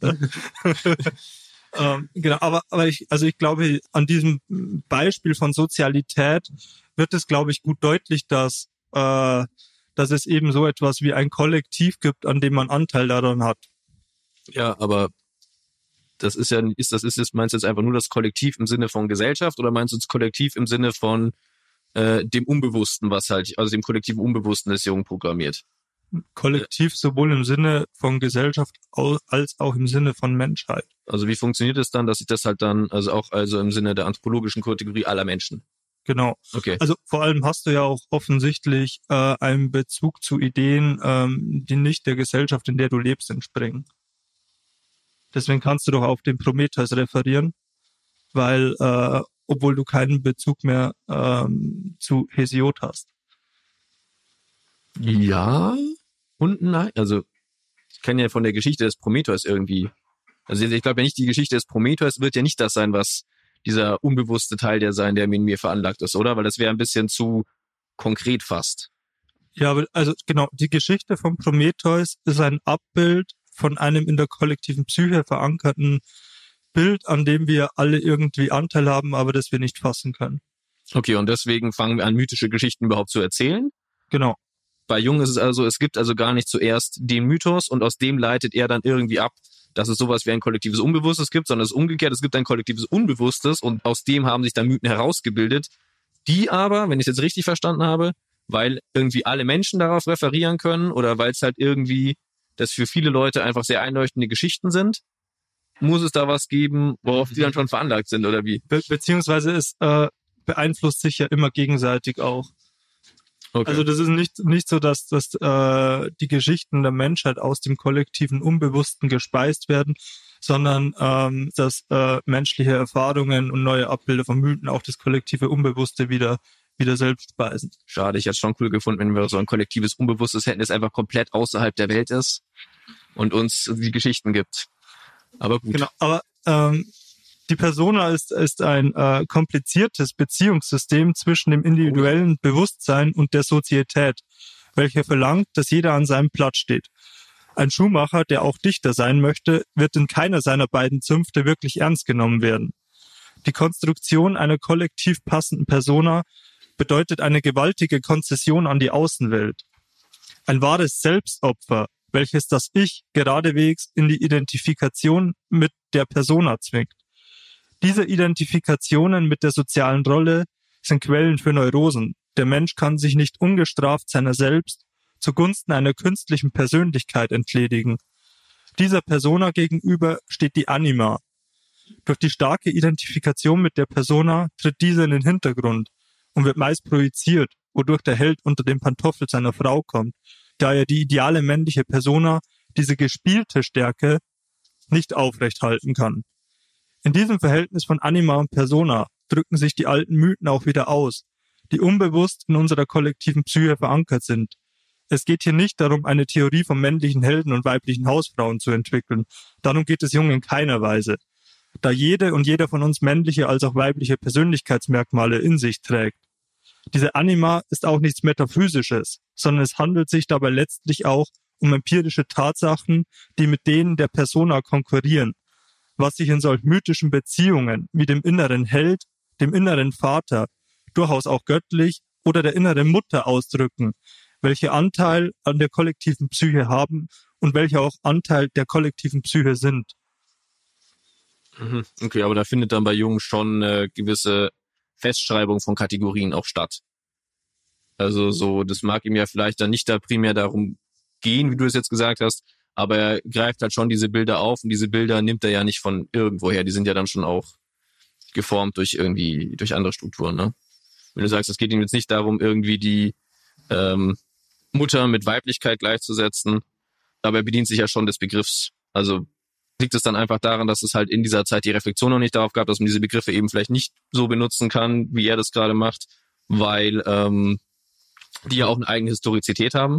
ähm, genau, aber aber ich also ich glaube, an diesem Beispiel von Sozialität wird es, glaube ich, gut deutlich, dass äh, dass es eben so etwas wie ein Kollektiv gibt, an dem man Anteil daran hat. Ja, aber das ist ja, ist das ist jetzt, meinst du jetzt einfach nur das Kollektiv im Sinne von Gesellschaft oder meinst du das Kollektiv im Sinne von äh, dem Unbewussten, was halt, also dem kollektiven Unbewussten des Jungen programmiert? Kollektiv sowohl im Sinne von Gesellschaft als auch im Sinne von Menschheit. Also wie funktioniert es dann, dass ich das halt dann, also auch also im Sinne der anthropologischen Kategorie aller Menschen? Genau. Okay. Also vor allem hast du ja auch offensichtlich äh, einen Bezug zu Ideen, ähm, die nicht der Gesellschaft, in der du lebst, entspringen. Deswegen kannst du doch auf den Prometheus referieren, weil äh, obwohl du keinen Bezug mehr ähm, zu Hesiod hast. Ja und nein. Also ich kenne ja von der Geschichte des Prometheus irgendwie. Also ich glaube ja nicht, die Geschichte des Prometheus wird ja nicht das sein, was dieser unbewusste Teil der sein, der in mir veranlagt ist, oder? Weil das wäre ein bisschen zu konkret fast. Ja, aber also genau, die Geschichte von Prometheus ist ein Abbild von einem in der kollektiven Psyche verankerten Bild, an dem wir alle irgendwie Anteil haben, aber das wir nicht fassen können. Okay, und deswegen fangen wir an, mythische Geschichten überhaupt zu erzählen? Genau. bei Jung ist es also, es gibt also gar nicht zuerst den Mythos und aus dem leitet er dann irgendwie ab, dass es sowas wie ein kollektives Unbewusstes gibt, sondern es ist umgekehrt, es gibt ein kollektives Unbewusstes und aus dem haben sich dann Mythen herausgebildet, die aber, wenn ich es jetzt richtig verstanden habe, weil irgendwie alle Menschen darauf referieren können oder weil es halt irgendwie, das für viele Leute einfach sehr einleuchtende Geschichten sind, muss es da was geben, worauf die dann schon veranlagt sind oder wie? Be- beziehungsweise es äh, beeinflusst sich ja immer gegenseitig auch. Okay. Also das ist nicht nicht so, dass, dass äh, die Geschichten der Menschheit aus dem kollektiven Unbewussten gespeist werden, sondern ähm, dass äh, menschliche Erfahrungen und neue Abbilder von Mythen auch das kollektive Unbewusste wieder wieder selbst speisen. Schade, ich hätte es schon cool gefunden, wenn wir so ein kollektives Unbewusstes hätten, das einfach komplett außerhalb der Welt ist und uns die Geschichten gibt. Aber gut. Genau, aber ähm, die Persona ist, ist ein äh, kompliziertes Beziehungssystem zwischen dem individuellen Bewusstsein und der Sozietät, welcher verlangt, dass jeder an seinem Platz steht. Ein Schuhmacher, der auch Dichter sein möchte, wird in keiner seiner beiden Zünfte wirklich ernst genommen werden. Die Konstruktion einer kollektiv passenden Persona bedeutet eine gewaltige Konzession an die Außenwelt. Ein wahres Selbstopfer, welches das Ich geradewegs in die Identifikation mit der Persona zwingt. Diese Identifikationen mit der sozialen Rolle sind Quellen für Neurosen. Der Mensch kann sich nicht ungestraft seiner selbst zugunsten einer künstlichen Persönlichkeit entledigen. Dieser Persona gegenüber steht die Anima. Durch die starke Identifikation mit der Persona tritt diese in den Hintergrund und wird meist projiziert, wodurch der Held unter den Pantoffel seiner Frau kommt, da er die ideale männliche Persona, diese gespielte Stärke, nicht aufrecht halten kann. In diesem Verhältnis von Anima und Persona drücken sich die alten Mythen auch wieder aus, die unbewusst in unserer kollektiven Psyche verankert sind. Es geht hier nicht darum, eine Theorie von männlichen Helden und weiblichen Hausfrauen zu entwickeln. Darum geht es Jung in keiner Weise. Da jede und jeder von uns männliche als auch weibliche Persönlichkeitsmerkmale in sich trägt. Diese Anima ist auch nichts Metaphysisches, sondern es handelt sich dabei letztlich auch um empirische Tatsachen, die mit denen der Persona konkurrieren, was sich in solch mythischen Beziehungen wie dem inneren Held, dem inneren Vater, durchaus auch göttlich oder der inneren Mutter ausdrücken, welche Anteil an der kollektiven Psyche haben und welche auch Anteil der kollektiven Psyche sind. Okay, aber da findet dann bei Jung schon eine gewisse Festschreibung von Kategorien auch statt. Also so, das mag ihm ja vielleicht dann nicht da primär darum gehen, wie du es jetzt gesagt hast, aber er greift halt schon diese Bilder auf und diese Bilder nimmt er ja nicht von irgendwoher, die sind ja dann schon auch geformt durch irgendwie, durch andere Strukturen, ne? Wenn du sagst, es geht ihm jetzt nicht darum, irgendwie die ähm, Mutter mit Weiblichkeit gleichzusetzen, aber er bedient sich ja schon des Begriffs. Also liegt es dann einfach daran, dass es halt in dieser Zeit die Reflexion noch nicht darauf gab, dass man diese Begriffe eben vielleicht nicht so benutzen kann, wie er das gerade macht, weil ähm, die ja auch eine eigene Historizität haben.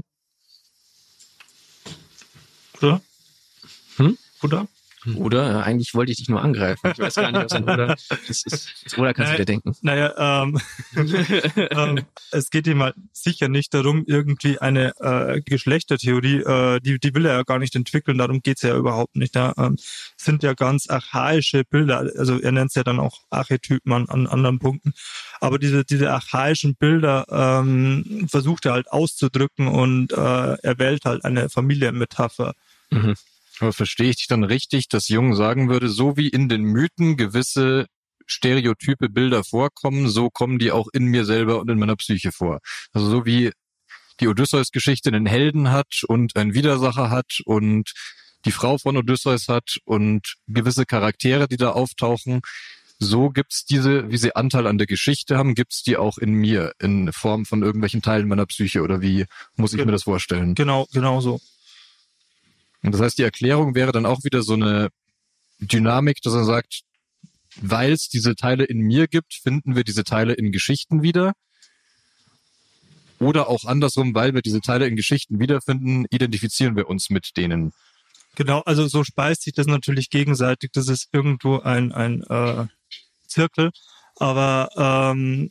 Oder? Hm? Oder? Oder? Ja, eigentlich wollte ich dich nur angreifen. Ich weiß gar nicht, was ein Oder das ist. Das Oder kannst du dir denken. Naja, ähm, ähm, es geht ihm halt sicher nicht darum, irgendwie eine äh, Geschlechtertheorie, äh, die, die will er ja gar nicht entwickeln, darum geht's ja überhaupt nicht. Ja. Ähm, sind ja ganz archaische Bilder, also er nennt es ja dann auch Archetypen an, an anderen Punkten, aber diese diese archaischen Bilder ähm, versucht er halt auszudrücken und äh, er wählt halt eine Familienmetapher. Mhm. Aber verstehe ich dich dann richtig, dass Jung sagen würde, so wie in den Mythen gewisse stereotype Bilder vorkommen, so kommen die auch in mir selber und in meiner Psyche vor. Also so wie die Odysseus-Geschichte einen Helden hat und einen Widersacher hat und die Frau von Odysseus hat und gewisse Charaktere, die da auftauchen, so gibt's diese, wie sie Anteil an der Geschichte haben, gibt's die auch in mir, in Form von irgendwelchen Teilen meiner Psyche, oder wie muss ich mir das vorstellen? Genau, genau so. Und das heißt, die Erklärung wäre dann auch wieder so eine Dynamik, dass er sagt, weil es diese Teile in mir gibt, finden wir diese Teile in Geschichten wieder. Oder auch andersrum, weil wir diese Teile in Geschichten wiederfinden, identifizieren wir uns mit denen. Genau, also so speist sich das natürlich gegenseitig. Das ist irgendwo ein, ein äh, Zirkel. Aber ähm,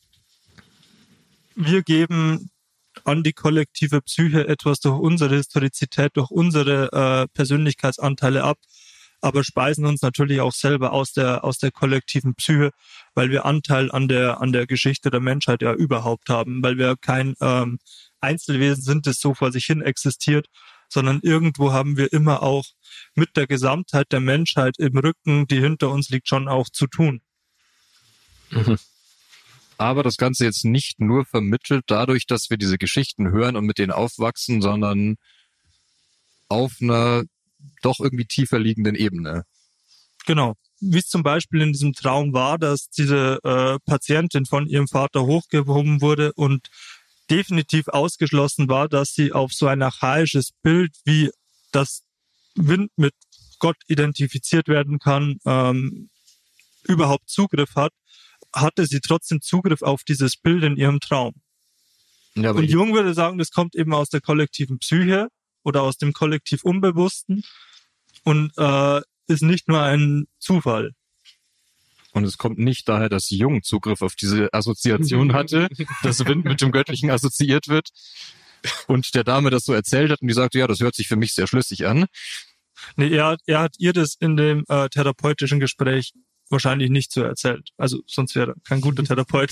wir geben an die kollektive Psyche etwas durch unsere Historizität, durch unsere äh, Persönlichkeitsanteile ab, aber speisen uns natürlich auch selber aus der aus der kollektiven Psyche, weil wir Anteil an der an der Geschichte der Menschheit ja überhaupt haben, weil wir kein ähm, Einzelwesen sind, das so vor sich hin existiert, sondern irgendwo haben wir immer auch mit der Gesamtheit der Menschheit im Rücken, die hinter uns liegt, schon auch zu tun. Mhm. Aber das Ganze jetzt nicht nur vermittelt dadurch, dass wir diese Geschichten hören und mit denen aufwachsen, sondern auf einer doch irgendwie tiefer liegenden Ebene. Genau. Wie es zum Beispiel in diesem Traum war, dass diese äh, Patientin von ihrem Vater hochgehoben wurde und definitiv ausgeschlossen war, dass sie auf so ein archaisches Bild wie das Wind mit Gott identifiziert werden kann, ähm, überhaupt Zugriff hat, hatte sie trotzdem Zugriff auf dieses Bild in ihrem Traum. Ja, aber und Jung würde sagen, das kommt eben aus der kollektiven Psyche oder aus dem kollektiv Unbewussten und äh, ist nicht nur ein Zufall. Und es kommt nicht daher, dass Jung Zugriff auf diese Assoziation hatte, dass Wind mit dem Göttlichen assoziiert wird und der Dame das so erzählt hat und die sagte, ja, das hört sich für mich sehr schlüssig an. Nee, er, er hat ihr das in dem äh, therapeutischen Gespräch wahrscheinlich nicht so erzählt. Also sonst wäre er kein guter Therapeut.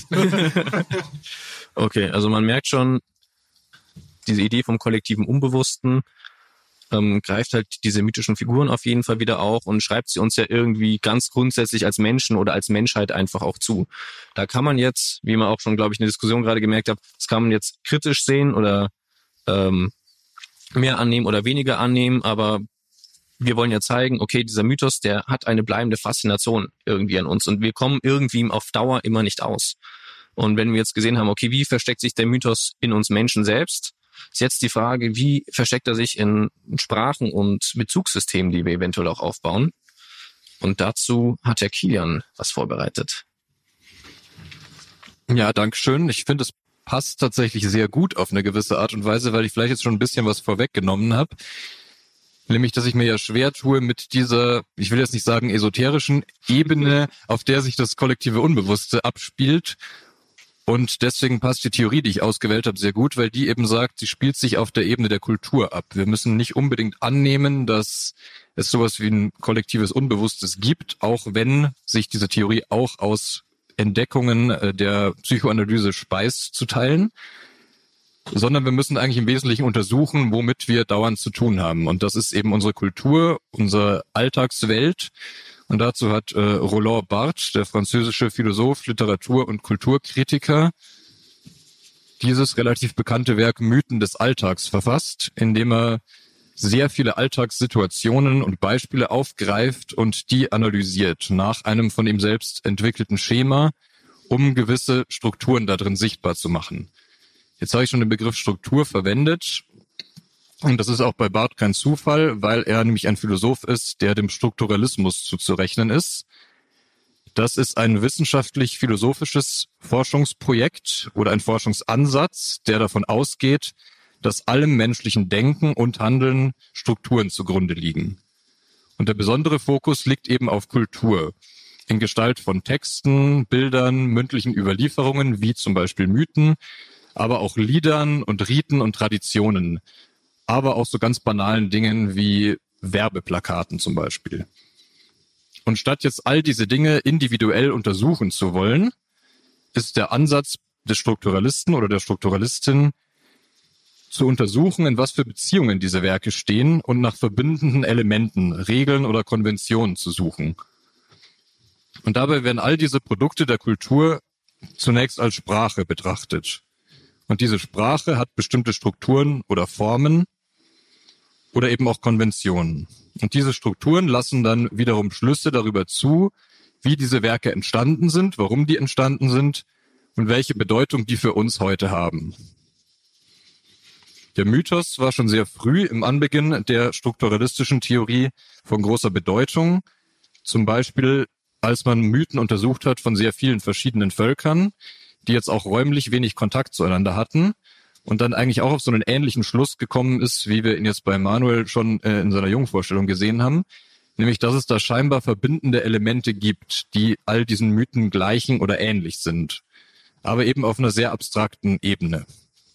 Okay, also man merkt schon, diese Idee vom kollektiven Unbewussten ähm, greift halt diese mythischen Figuren auf jeden Fall wieder auch und schreibt sie uns ja irgendwie ganz grundsätzlich als Menschen oder als Menschheit einfach auch zu. Da kann man jetzt, wie man auch schon, glaube ich, in der Diskussion gerade gemerkt hat, das kann man jetzt kritisch sehen oder ähm, mehr annehmen oder weniger annehmen, aber wir wollen ja zeigen, okay, dieser Mythos, der hat eine bleibende Faszination irgendwie an uns und wir kommen irgendwie auf Dauer immer nicht aus. Und wenn wir jetzt gesehen haben, okay, wie versteckt sich der Mythos in uns Menschen selbst, ist jetzt die Frage, wie versteckt er sich in Sprachen und Bezugssystemen, die wir eventuell auch aufbauen. Und dazu hat der Kilian was vorbereitet. Ja, dankeschön. Ich finde, es passt tatsächlich sehr gut auf eine gewisse Art und Weise, weil ich vielleicht jetzt schon ein bisschen was vorweggenommen habe. Nämlich, dass ich mir ja schwer tue mit dieser, ich will jetzt nicht sagen esoterischen Ebene, auf der sich das kollektive Unbewusste abspielt. Und deswegen passt die Theorie, die ich ausgewählt habe, sehr gut, weil die eben sagt, sie spielt sich auf der Ebene der Kultur ab. Wir müssen nicht unbedingt annehmen, dass es sowas wie ein kollektives Unbewusstes gibt, auch wenn sich diese Theorie auch aus Entdeckungen der Psychoanalyse speist, zu teilen. Sondern wir müssen eigentlich im Wesentlichen untersuchen, womit wir dauernd zu tun haben. Und das ist eben unsere Kultur, unsere Alltagswelt. Und dazu hat äh, Roland Barthes, der französische Philosoph, Literatur- und Kulturkritiker, dieses relativ bekannte Werk Mythen des Alltags verfasst, in dem er sehr viele Alltagssituationen und Beispiele aufgreift und die analysiert nach einem von ihm selbst entwickelten Schema, um gewisse Strukturen da drin sichtbar zu machen. Jetzt habe ich schon den Begriff Struktur verwendet und das ist auch bei Barthes kein Zufall, weil er nämlich ein Philosoph ist, der dem Strukturalismus zuzurechnen ist. Das ist ein wissenschaftlich-philosophisches Forschungsprojekt oder ein Forschungsansatz, der davon ausgeht, dass allem menschlichen Denken und Handeln Strukturen zugrunde liegen. Und der besondere Fokus liegt eben auf Kultur, in Gestalt von Texten, Bildern, mündlichen Überlieferungen, wie zum Beispiel Mythen, aber auch Liedern und Riten und Traditionen, aber auch so ganz banalen Dingen wie Werbeplakaten zum Beispiel. Und statt jetzt all diese Dinge individuell untersuchen zu wollen, ist der Ansatz des Strukturalisten oder der Strukturalistin zu untersuchen, in was für Beziehungen diese Werke stehen und nach verbindenden Elementen, Regeln oder Konventionen zu suchen. Und dabei werden all diese Produkte der Kultur zunächst als Sprache betrachtet. Und diese Sprache hat bestimmte Strukturen oder Formen oder eben auch Konventionen. Und diese Strukturen lassen dann wiederum Schlüsse darüber zu, wie diese Werke entstanden sind, warum die entstanden sind und welche Bedeutung die für uns heute haben. Der Mythos war schon sehr früh im Anbeginn der strukturalistischen Theorie von großer Bedeutung. Zum Beispiel, als man Mythen untersucht hat von sehr vielen verschiedenen Völkern, die jetzt auch räumlich wenig Kontakt zueinander hatten und dann eigentlich auch auf so einen ähnlichen Schluss gekommen ist, wie wir ihn jetzt bei Manuel schon äh, in seiner Jungvorstellung gesehen haben, nämlich dass es da scheinbar verbindende Elemente gibt, die all diesen Mythen gleichen oder ähnlich sind, aber eben auf einer sehr abstrakten Ebene.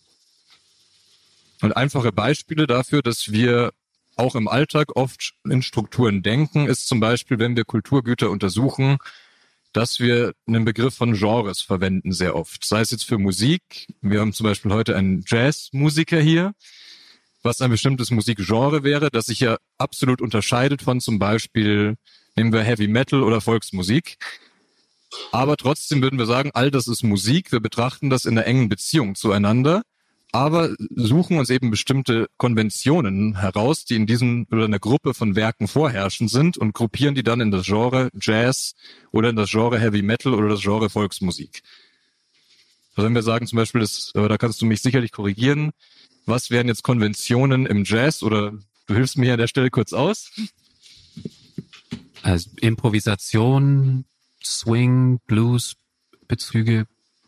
Und einfache Beispiele dafür, dass wir auch im Alltag oft in Strukturen denken, ist zum Beispiel, wenn wir Kulturgüter untersuchen, dass wir einen Begriff von Genres verwenden sehr oft. Sei es jetzt für Musik. Wir haben zum Beispiel heute einen Jazzmusiker hier, was ein bestimmtes Musikgenre wäre, das sich ja absolut unterscheidet von zum Beispiel, nehmen wir Heavy Metal oder Volksmusik. Aber trotzdem würden wir sagen, all das ist Musik. Wir betrachten das in einer engen Beziehung zueinander, aber suchen uns eben bestimmte Konventionen heraus, die in diesem oder einer Gruppe von Werken vorherrschend sind und gruppieren die dann in das Genre Jazz oder in das Genre Heavy Metal oder das Genre Volksmusik. Also wenn wir sagen zum Beispiel, das, da kannst du mich sicherlich korrigieren, was wären jetzt Konventionen im Jazz oder du hilfst mir hier an der Stelle kurz aus? Also Improvisation, Swing, Blues, Bezüge,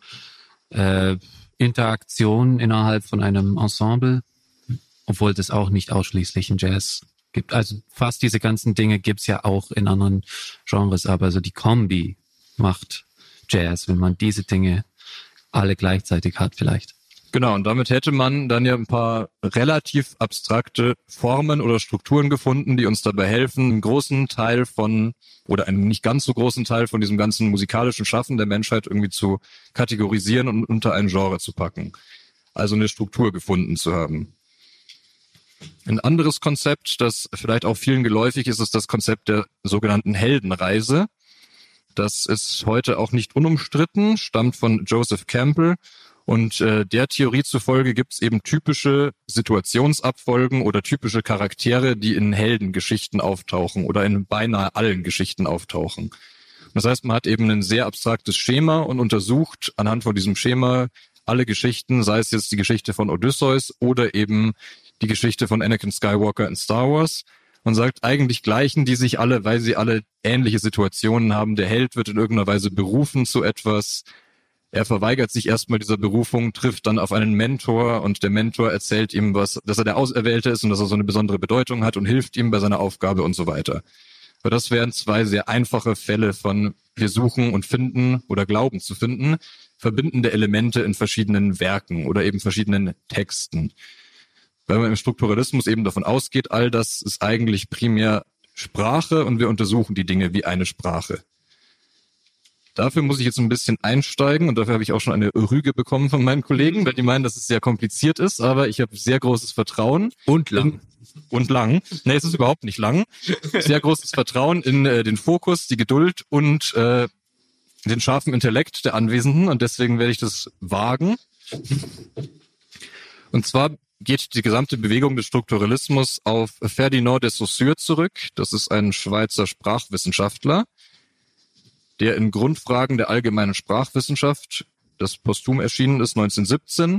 äh, Interaktion innerhalb von einem Ensemble, obwohl das auch nicht ausschließlich in Jazz gibt. Also fast diese ganzen Dinge gibt's ja auch in anderen Genres, aber so die Kombi macht Jazz, wenn man diese Dinge alle gleichzeitig hat vielleicht. Genau, und damit hätte man dann ja ein paar relativ abstrakte Formen oder Strukturen gefunden, die uns dabei helfen, einen großen Teil von, oder einen nicht ganz so großen Teil von diesem ganzen musikalischen Schaffen der Menschheit irgendwie zu kategorisieren und unter ein Genre zu packen. Also eine Struktur gefunden zu haben. Ein anderes Konzept, das vielleicht auch vielen geläufig ist, ist das Konzept der sogenannten Heldenreise. Das ist heute auch nicht unumstritten, stammt von Joseph Campbell. Und äh, der Theorie zufolge gibt es eben typische Situationsabfolgen oder typische Charaktere, die in Heldengeschichten auftauchen oder in beinahe allen Geschichten auftauchen. Das heißt, man hat eben ein sehr abstraktes Schema und untersucht anhand von diesem Schema alle Geschichten, sei es jetzt die Geschichte von Odysseus oder eben die Geschichte von Anakin Skywalker in Star Wars und sagt, eigentlich gleichen die sich alle, weil sie alle ähnliche Situationen haben. Der Held wird in irgendeiner Weise berufen zu etwas. Er verweigert sich erstmal dieser Berufung, trifft dann auf einen Mentor und der Mentor erzählt ihm, was, dass er der Auserwählte ist und dass er so eine besondere Bedeutung hat und hilft ihm bei seiner Aufgabe und so weiter. Aber das wären zwei sehr einfache Fälle von wir suchen und finden oder glauben zu finden, verbindende Elemente in verschiedenen Werken oder eben verschiedenen Texten. Weil man im Strukturalismus eben davon ausgeht, all das ist eigentlich primär Sprache und wir untersuchen die Dinge wie eine Sprache. Dafür muss ich jetzt ein bisschen einsteigen und dafür habe ich auch schon eine Rüge bekommen von meinen Kollegen, weil die meinen, dass es sehr kompliziert ist, aber ich habe sehr großes Vertrauen. Und lang. In, und lang. Nee, es ist überhaupt nicht lang. Sehr großes Vertrauen in äh, den Fokus, die Geduld und äh, den scharfen Intellekt der Anwesenden und deswegen werde ich das wagen. Und zwar geht die gesamte Bewegung des Strukturalismus auf Ferdinand de Saussure zurück. Das ist ein Schweizer Sprachwissenschaftler, der in Grundfragen der allgemeinen Sprachwissenschaft, das posthum erschienen ist neunzehnhundertsiebzehn,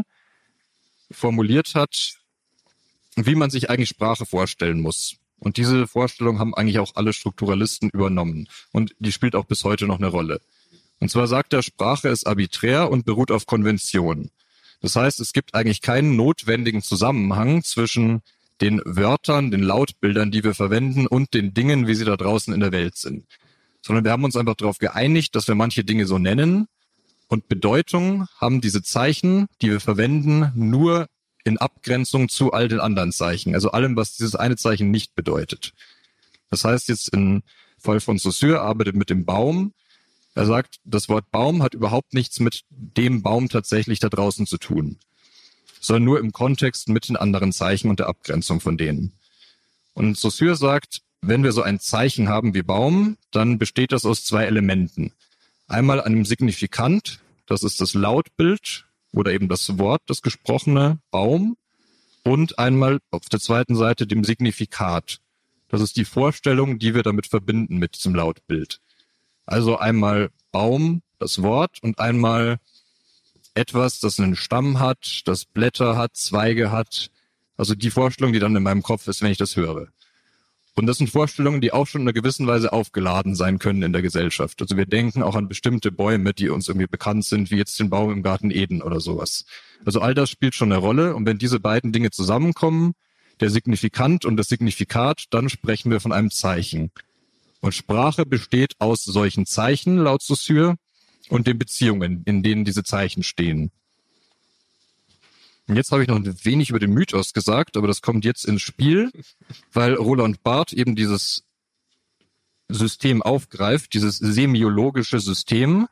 formuliert hat, wie man sich eigentlich Sprache vorstellen muss. Und diese Vorstellung haben eigentlich auch alle Strukturalisten übernommen. Und die spielt auch bis heute noch eine Rolle. Und zwar sagt er, Sprache ist arbiträr und beruht auf Konvention. Das heißt, es gibt eigentlich keinen notwendigen Zusammenhang zwischen den Wörtern, den Lautbildern, die wir verwenden und den Dingen, wie sie da draußen in der Welt sind. Sondern wir haben uns einfach darauf geeinigt, dass wir manche Dinge so nennen und Bedeutung haben diese Zeichen, die wir verwenden, nur in Abgrenzung zu all den anderen Zeichen, also allem, was dieses eine Zeichen nicht bedeutet. Das heißt jetzt im Fall von Saussure arbeitet mit dem Baum. Er sagt, das Wort Baum hat überhaupt nichts mit dem Baum tatsächlich da draußen zu tun, sondern nur im Kontext mit den anderen Zeichen und der Abgrenzung von denen. Und Saussure sagt, wenn wir so ein Zeichen haben wie Baum, dann besteht das aus zwei Elementen. Einmal einem Signifikant, das ist das Lautbild oder eben das Wort, das gesprochene Baum, und einmal auf der zweiten Seite dem Signifikat. Das ist die Vorstellung, die wir damit verbinden mit diesem Lautbild. Also einmal Baum, das Wort, und einmal etwas, das einen Stamm hat, das Blätter hat, Zweige hat. Also die Vorstellung, die dann in meinem Kopf ist, wenn ich das höre. Und das sind Vorstellungen, die auch schon in einer gewissen Weise aufgeladen sein können in der Gesellschaft. Also wir denken auch an bestimmte Bäume, die uns irgendwie bekannt sind, wie jetzt den Baum im Garten Eden oder sowas. Also all das spielt schon eine Rolle. Und wenn diese beiden Dinge zusammenkommen, der Signifikant und das Signifikat, dann sprechen wir von einem Zeichen. Und Sprache besteht aus solchen Zeichen, laut Saussure, und den Beziehungen, in denen diese Zeichen stehen. Und jetzt habe ich noch ein wenig über den Mythos gesagt, aber das kommt jetzt ins Spiel, weil Roland Barthes eben dieses System aufgreift, dieses semiologische System,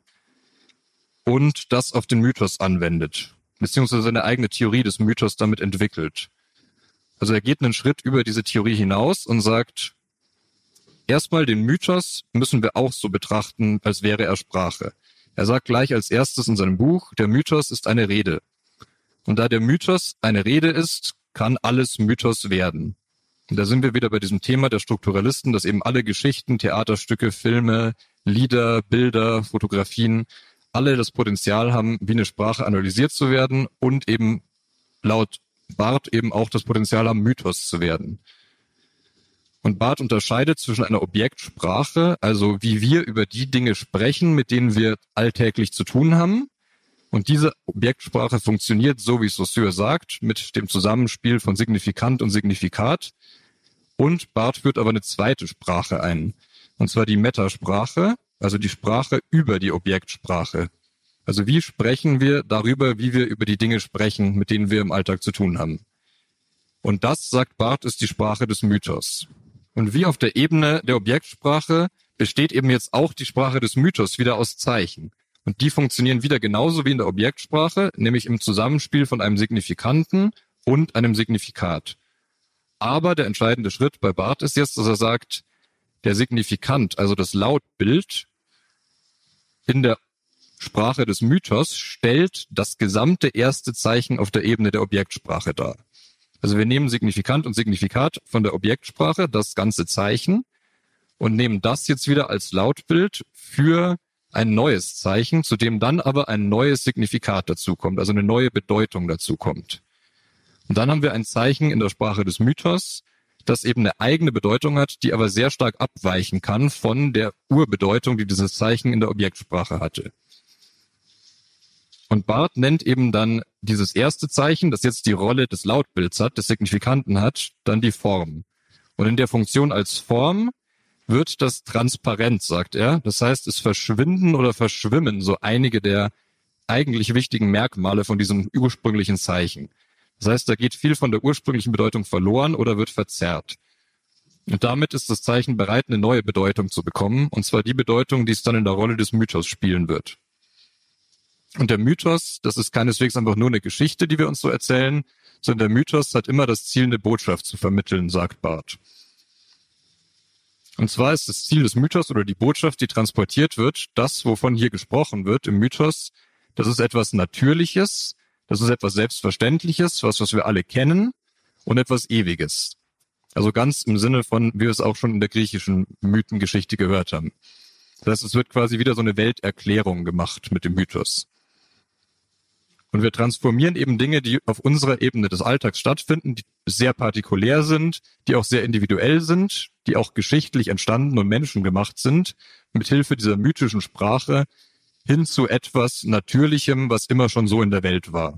und das auf den Mythos anwendet, beziehungsweise seine eigene Theorie des Mythos damit entwickelt. Also er geht einen Schritt über diese Theorie hinaus und sagt, erstmal den Mythos müssen wir auch so betrachten, als wäre er Sprache. Er sagt gleich als erstes in seinem Buch, der Mythos ist eine Rede. Und da der Mythos eine Rede ist, kann alles Mythos werden. Und da sind wir wieder bei diesem Thema der Strukturalisten, dass eben alle Geschichten, Theaterstücke, Filme, Lieder, Bilder, Fotografien, alle das Potenzial haben, wie eine Sprache analysiert zu werden und eben laut Barth eben auch das Potenzial haben, Mythos zu werden. Und Barth unterscheidet zwischen einer Objektsprache, also wie wir über die Dinge sprechen, mit denen wir alltäglich zu tun haben. Und diese Objektsprache funktioniert, so wie Saussure sagt, mit dem Zusammenspiel von Signifikant und Signifikat. Und Barth führt aber eine zweite Sprache ein, und zwar die Metasprache, also die Sprache über die Objektsprache. Also wie sprechen wir darüber, wie wir über die Dinge sprechen, mit denen wir im Alltag zu tun haben. Und das, sagt Barth, ist die Sprache des Mythos. Und wie auf der Ebene der Objektsprache besteht eben jetzt auch die Sprache des Mythos wieder aus Zeichen. Und die funktionieren wieder genauso wie in der Objektsprache, nämlich im Zusammenspiel von einem Signifikanten und einem Signifikat. Aber der entscheidende Schritt bei Barth ist jetzt, dass er sagt, der Signifikant, also das Lautbild in der Sprache des Mythos, stellt das gesamte erste Zeichen auf der Ebene der Objektsprache dar. Also wir nehmen Signifikant und Signifikat von der Objektsprache, das ganze Zeichen, und nehmen das jetzt wieder als Lautbild für ein neues Zeichen, zu dem dann aber ein neues Signifikat dazukommt, also eine neue Bedeutung dazukommt. Und dann haben wir ein Zeichen in der Sprache des Mythos, das eben eine eigene Bedeutung hat, die aber sehr stark abweichen kann von der Urbedeutung, die dieses Zeichen in der Objektsprache hatte. Und Barth nennt eben dann dieses erste Zeichen, das jetzt die Rolle des Lautbilds hat, des Signifikanten hat, dann die Form. Und in der Funktion als Form wird das transparent, sagt er. Das heißt, es verschwinden oder verschwimmen so einige der eigentlich wichtigen Merkmale von diesem ursprünglichen Zeichen. Das heißt, da geht viel von der ursprünglichen Bedeutung verloren oder wird verzerrt. Und damit ist das Zeichen bereit, eine neue Bedeutung zu bekommen, und zwar die Bedeutung, die es dann in der Rolle des Mythos spielen wird. Und der Mythos, das ist keineswegs einfach nur eine Geschichte, die wir uns so erzählen, sondern der Mythos hat immer das Ziel, eine Botschaft zu vermitteln, sagt Barth. Und zwar ist das Ziel des Mythos oder die Botschaft, die transportiert wird, das, wovon hier gesprochen wird im Mythos, das ist etwas Natürliches, das ist etwas Selbstverständliches, was, was wir alle kennen, und etwas Ewiges. Also ganz im Sinne von, wie wir es auch schon in der griechischen Mythengeschichte gehört haben. Das heißt, es wird quasi wieder so eine Welterklärung gemacht mit dem Mythos. Und wir transformieren eben Dinge, die auf unserer Ebene des Alltags stattfinden, die sehr partikulär sind, die auch sehr individuell sind, die auch geschichtlich entstanden und menschengemacht sind, mit Hilfe dieser mythischen Sprache hin zu etwas Natürlichem, was immer schon so in der Welt war.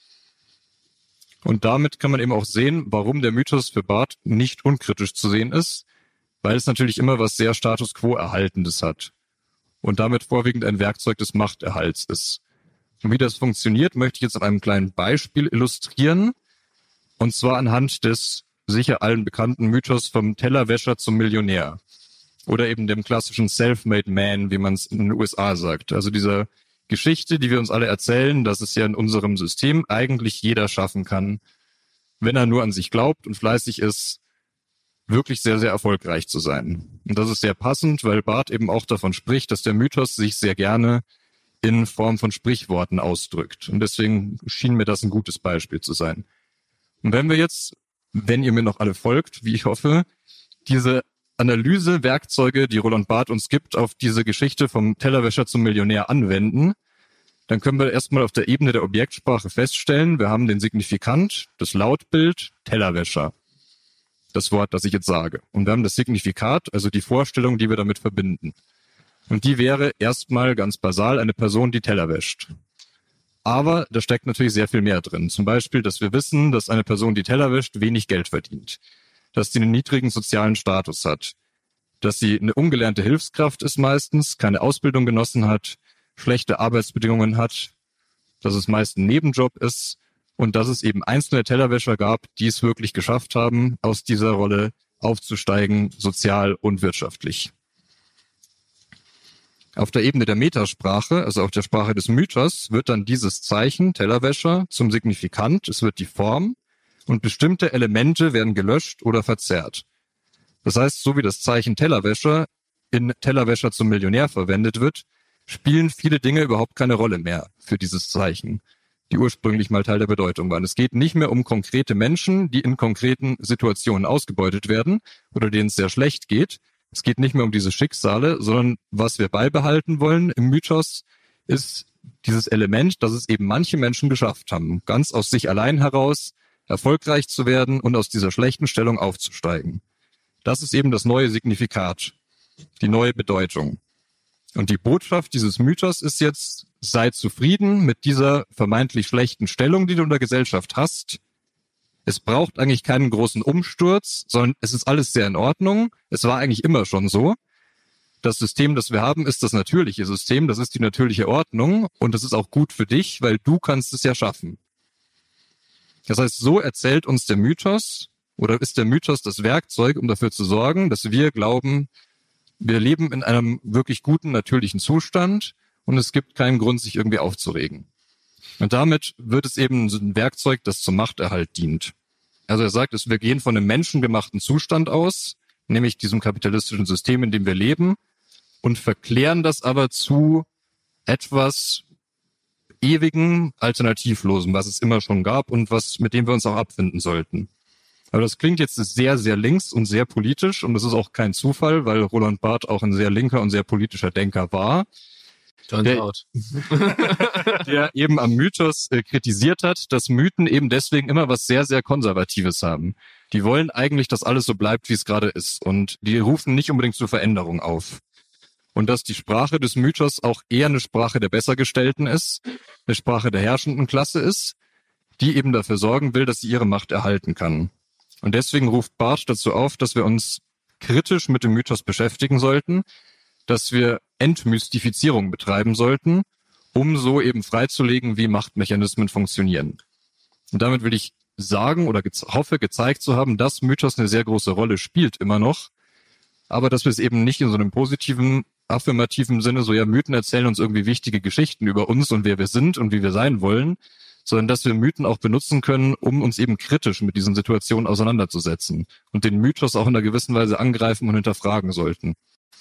Und damit kann man eben auch sehen, warum der Mythos für Barth nicht unkritisch zu sehen ist, weil es natürlich immer was sehr Status Quo-Erhaltendes hat und damit vorwiegend ein Werkzeug des Machterhalts ist. Und wie das funktioniert, möchte ich jetzt an einem kleinen Beispiel illustrieren, und zwar anhand des sicher allen bekannten Mythos vom Tellerwäscher zum Millionär oder eben dem klassischen Self-Made Man, wie man es in den U S A sagt. Also dieser Geschichte, die wir uns alle erzählen, dass es ja in unserem System eigentlich jeder schaffen kann, wenn er nur an sich glaubt und fleißig ist, wirklich sehr, sehr erfolgreich zu sein. Und das ist sehr passend, weil Barth eben auch davon spricht, dass der Mythos sich sehr gerne in Form von Sprichworten ausdrückt. Und deswegen schien mir das ein gutes Beispiel zu sein. Und wenn wir jetzt, wenn ihr mir noch alle folgt, wie ich hoffe, diese Analysewerkzeuge, die Roland Barth uns gibt, auf diese Geschichte vom Tellerwäscher zum Millionär anwenden, dann können wir erstmal auf der Ebene der Objektsprache feststellen, wir haben den Signifikant, das Lautbild, Tellerwäscher. Das Wort, das ich jetzt sage. Und wir haben das Signifikat, also die Vorstellung, die wir damit verbinden. Und die wäre erstmal ganz basal eine Person, die Teller wäscht. Aber da steckt natürlich sehr viel mehr drin. Zum Beispiel, dass wir wissen, dass eine Person, die Teller wäscht, wenig Geld verdient. Dass sie einen niedrigen sozialen Status hat. Dass sie eine ungelernte Hilfskraft ist meistens, keine Ausbildung genossen hat, schlechte Arbeitsbedingungen hat, dass es meist ein Nebenjob ist und dass es eben einzelne Tellerwäscher gab, die es wirklich geschafft haben, aus dieser Rolle aufzusteigen, sozial und wirtschaftlich. Auf der Ebene der Metasprache, also auf der Sprache des Mythos, wird dann dieses Zeichen, Tellerwäscher, zum Signifikant, es wird die Form und bestimmte Elemente werden gelöscht oder verzerrt. Das heißt, so wie das Zeichen Tellerwäscher in Tellerwäscher zum Millionär verwendet wird, spielen viele Dinge überhaupt keine Rolle mehr für dieses Zeichen, die ursprünglich mal Teil der Bedeutung waren. Es geht nicht mehr um konkrete Menschen, die in konkreten Situationen ausgebeutet werden oder denen es sehr schlecht geht. Es geht nicht mehr um diese Schicksale, sondern was wir beibehalten wollen im Mythos ist dieses Element, dass es eben manche Menschen geschafft haben, ganz aus sich allein heraus erfolgreich zu werden und aus dieser schlechten Stellung aufzusteigen. Das ist eben das neue Signifikat, die neue Bedeutung. Und die Botschaft dieses Mythos ist jetzt, sei zufrieden mit dieser vermeintlich schlechten Stellung, die du in der Gesellschaft hast. Es braucht eigentlich keinen großen Umsturz, sondern es ist alles sehr in Ordnung. Es war eigentlich immer schon so. Das System, das wir haben, ist das natürliche System, das ist die natürliche Ordnung und das ist auch gut für dich, weil du kannst es ja schaffen. Das heißt, so erzählt uns der Mythos oder ist der Mythos das Werkzeug, um dafür zu sorgen, dass wir glauben, wir leben in einem wirklich guten, natürlichen Zustand und es gibt keinen Grund, sich irgendwie aufzuregen. Und damit wird es eben ein Werkzeug, das zum Machterhalt dient. Also er sagt, wir gehen von einem menschengemachten Zustand aus, nämlich diesem kapitalistischen System, in dem wir leben, und verklären das aber zu etwas ewigen, alternativlosen, was es immer schon gab und was mit dem wir uns auch abfinden sollten. Aber das klingt jetzt sehr, sehr links und sehr politisch und das ist auch kein Zufall, weil Roland Barthes auch ein sehr linker und sehr politischer Denker war. Der, der eben am Mythos äh, kritisiert hat, dass Mythen eben deswegen immer was sehr, sehr Konservatives haben. Die wollen eigentlich, dass alles so bleibt, wie es gerade ist. Und die rufen nicht unbedingt zur Veränderung auf. Und dass die Sprache des Mythos auch eher eine Sprache der Bessergestellten ist, eine Sprache der herrschenden Klasse ist, die eben dafür sorgen will, dass sie ihre Macht erhalten kann. Und deswegen ruft Barthes dazu auf, dass wir uns kritisch mit dem Mythos beschäftigen sollten, dass wir Entmystifizierung betreiben sollten, um so eben freizulegen, wie Machtmechanismen funktionieren. Und damit will ich sagen oder ge- hoffe, gezeigt zu haben, dass Mythos eine sehr große Rolle spielt immer noch, aber dass wir es eben nicht in so einem positiven, affirmativen Sinne, so ja, Mythen erzählen uns irgendwie wichtige Geschichten über uns und wer wir sind und wie wir sein wollen, sondern dass wir Mythen auch benutzen können, um uns eben kritisch mit diesen Situationen auseinanderzusetzen und den Mythos auch in einer gewissen Weise angreifen und hinterfragen sollten.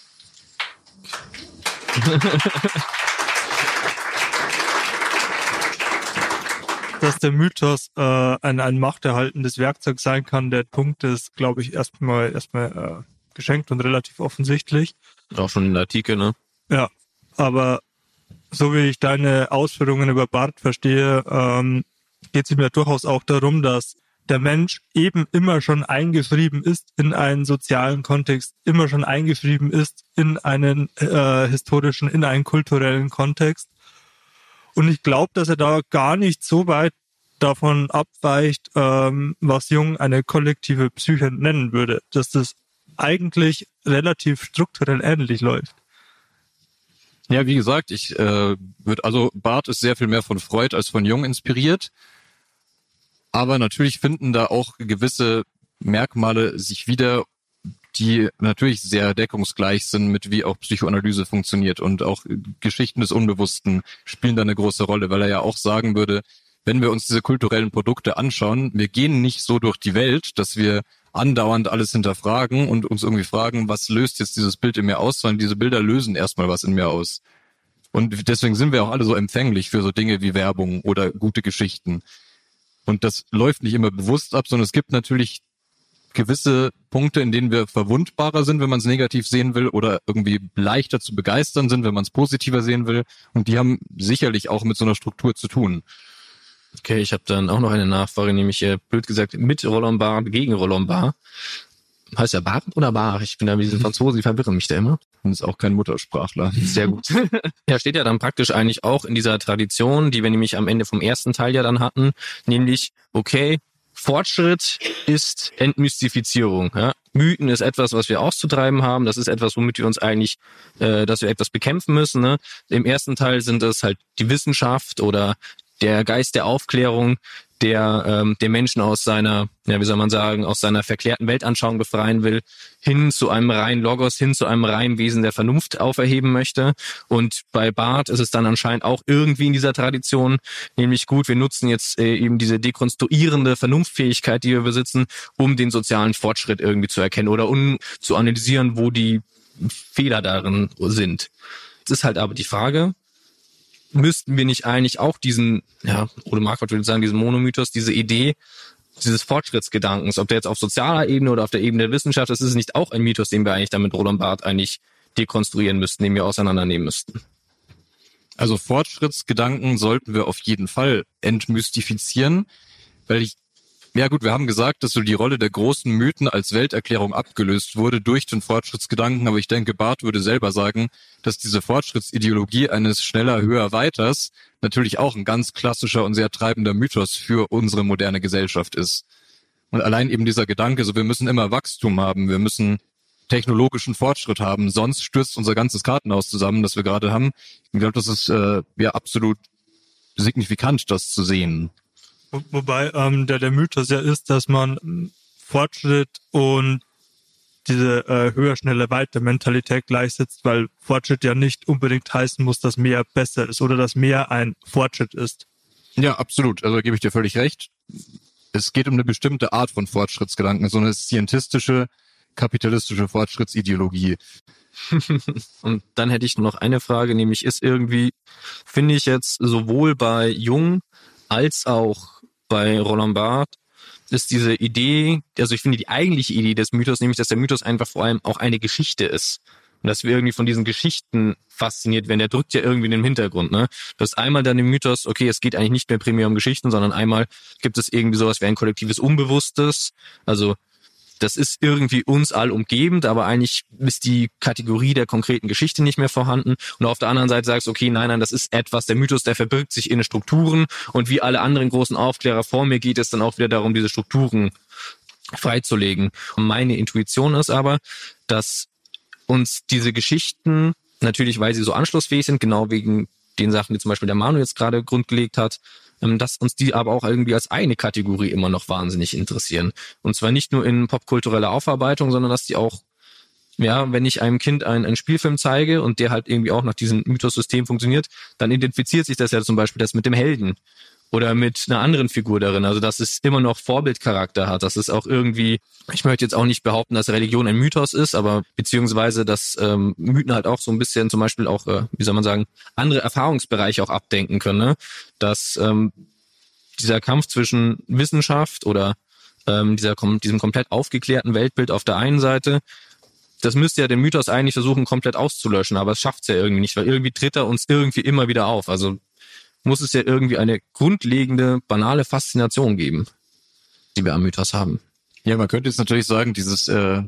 Dass der Mythos äh, ein, ein machterhaltendes Werkzeug sein kann, der Punkt ist, glaube ich, erstmal erstmal äh, geschenkt und relativ offensichtlich. Auch schon in der Antike, ne? Ja, aber so wie ich deine Ausführungen über Barthes verstehe, ähm, geht es ihm ja durchaus auch darum, dass der Mensch eben immer schon eingeschrieben ist in einen sozialen Kontext, immer schon eingeschrieben ist in einen äh, historischen, in einen kulturellen Kontext. Und ich glaube, dass er da gar nicht so weit davon abweicht, ähm, was Jung eine kollektive Psyche nennen würde, dass das eigentlich relativ strukturell ähnlich läuft. Ja, wie gesagt, ich äh, würde also Barthes ist sehr viel mehr von Freud als von Jung inspiriert. Aber natürlich finden da auch gewisse Merkmale sich wieder, die natürlich sehr deckungsgleich sind mit wie auch Psychoanalyse funktioniert und auch Geschichten des Unbewussten spielen da eine große Rolle, weil er ja auch sagen würde, wenn wir uns diese kulturellen Produkte anschauen, wir gehen nicht so durch die Welt, dass wir andauernd alles hinterfragen und uns irgendwie fragen, was löst jetzt dieses Bild in mir aus, sondern diese Bilder lösen erstmal was in mir aus. Und deswegen sind wir auch alle so empfänglich für so Dinge wie Werbung oder gute Geschichten. Und das läuft nicht immer bewusst ab, sondern es gibt natürlich gewisse Punkte, in denen wir verwundbarer sind, wenn man es negativ sehen will, oder irgendwie leichter zu begeistern sind, wenn man es positiver sehen will. Und die haben sicherlich auch mit so einer Struktur zu tun. Okay, ich habe dann auch noch eine Nachfrage, nämlich äh, blöd gesagt mit Roland Barthes gegen Roland Barthes. Heißt ja Barthes oder Barthes? Ich bin da wie diese Franzosen, die verwirren mich da immer. Und ist auch kein Muttersprachler. Sehr gut. Ja, steht ja dann praktisch eigentlich auch in dieser Tradition, die wir nämlich am Ende vom ersten Teil ja dann hatten, nämlich, okay, Fortschritt ist Entmystifizierung. Ja? Mythen ist etwas, was wir auszutreiben haben. Das ist etwas, womit wir uns eigentlich, äh, dass wir etwas bekämpfen müssen. Ne? Im ersten Teil sind es halt die Wissenschaft oder der Geist der Aufklärung, der ähm, den Menschen aus seiner, ja wie soll man sagen, aus seiner verklärten Weltanschauung befreien will, hin zu einem reinen Logos, hin zu einem reinen Wesen der Vernunft auferheben möchte. Und bei Barth ist es dann anscheinend auch irgendwie in dieser Tradition, nämlich gut, wir nutzen jetzt äh, eben diese dekonstruierende Vernunftfähigkeit, die wir besitzen, um den sozialen Fortschritt irgendwie zu erkennen oder um zu analysieren, wo die Fehler darin sind. Es ist halt aber die Frage, müssten wir nicht eigentlich auch diesen, ja, oder Marquardt würde sagen, diesen Monomythos, diese Idee dieses Fortschrittsgedankens, ob der jetzt auf sozialer Ebene oder auf der Ebene der Wissenschaft ist, ist es nicht auch ein Mythos, den wir eigentlich dann mit Roland Barthes eigentlich dekonstruieren müssten, den wir auseinandernehmen müssten? Also Fortschrittsgedanken sollten wir auf jeden Fall entmystifizieren, weil ich Ja gut, wir haben gesagt, dass so die Rolle der großen Mythen als Welterklärung abgelöst wurde durch den Fortschrittsgedanken, aber ich denke, Barth würde selber sagen, dass diese Fortschrittsideologie eines schneller, höher, weiters natürlich auch ein ganz klassischer und sehr treibender Mythos für unsere moderne Gesellschaft ist. Und allein eben dieser Gedanke, so wir müssen immer Wachstum haben, wir müssen technologischen Fortschritt haben, sonst stürzt unser ganzes Kartenhaus zusammen, das wir gerade haben. Ich glaube, das ist äh, ja absolut signifikant, das zu sehen. Wobei ähm, der, der Mythos ja ist, dass man ähm, Fortschritt und diese äh, höher, schneller, weiter Mentalität gleichsetzt, weil Fortschritt ja nicht unbedingt heißen muss, dass mehr besser ist oder dass mehr ein Fortschritt ist. Ja, absolut. Also da gebe ich dir völlig recht. Es geht um eine bestimmte Art von Fortschrittsgedanken, so eine scientistische, kapitalistische Fortschrittsideologie. Und dann hätte ich noch eine Frage, nämlich ist irgendwie, finde ich jetzt sowohl bei Jung als auch bei Roland Barthes ist diese Idee, also ich finde die eigentliche Idee des Mythos, nämlich dass der Mythos einfach vor allem auch eine Geschichte ist. Und dass wir irgendwie von diesen Geschichten fasziniert werden. Der drückt ja irgendwie in den Hintergrund, ne? Du hast einmal dann den Mythos, okay, es geht eigentlich nicht mehr primär um Geschichten, sondern einmal gibt es irgendwie sowas wie ein kollektives Unbewusstes. Also das ist irgendwie uns allumgebend, aber eigentlich ist die Kategorie der konkreten Geschichte nicht mehr vorhanden. Und auf der anderen Seite sagst du, okay, nein, nein, das ist etwas, der Mythos, der verbirgt sich in Strukturen. Und wie alle anderen großen Aufklärer vor mir geht es dann auch wieder darum, diese Strukturen freizulegen. Und meine Intuition ist aber, dass uns diese Geschichten, natürlich weil sie so anschlussfähig sind, genau wegen den Sachen, die zum Beispiel der Manu jetzt gerade grundgelegt hat, dass uns die aber auch irgendwie als eine Kategorie immer noch wahnsinnig interessieren. Und zwar nicht nur in popkultureller Aufarbeitung, sondern dass die auch, ja, wenn ich einem Kind einen, einen Spielfilm zeige und der halt irgendwie auch nach diesem Mythos-System funktioniert, dann identifiziert sich das ja zum Beispiel das mit dem Helden oder mit einer anderen Figur darin. Also dass es immer noch Vorbildcharakter hat, dass es auch irgendwie, ich möchte jetzt auch nicht behaupten, dass Religion ein Mythos ist, aber beziehungsweise, dass ähm, Mythen halt auch so ein bisschen zum Beispiel auch, äh, wie soll man sagen, andere Erfahrungsbereiche auch abdenken können. Ne? Dass ähm, dieser Kampf zwischen Wissenschaft oder ähm, dieser diesem komplett aufgeklärten Weltbild auf der einen Seite, das müsste ja den Mythos eigentlich versuchen, komplett auszulöschen, aber es schafft es ja irgendwie nicht, weil irgendwie tritt er uns irgendwie immer wieder auf. Also muss es ja irgendwie eine grundlegende, banale Faszination geben, die wir am Mythos haben. Ja, man könnte jetzt natürlich sagen, dieses äh,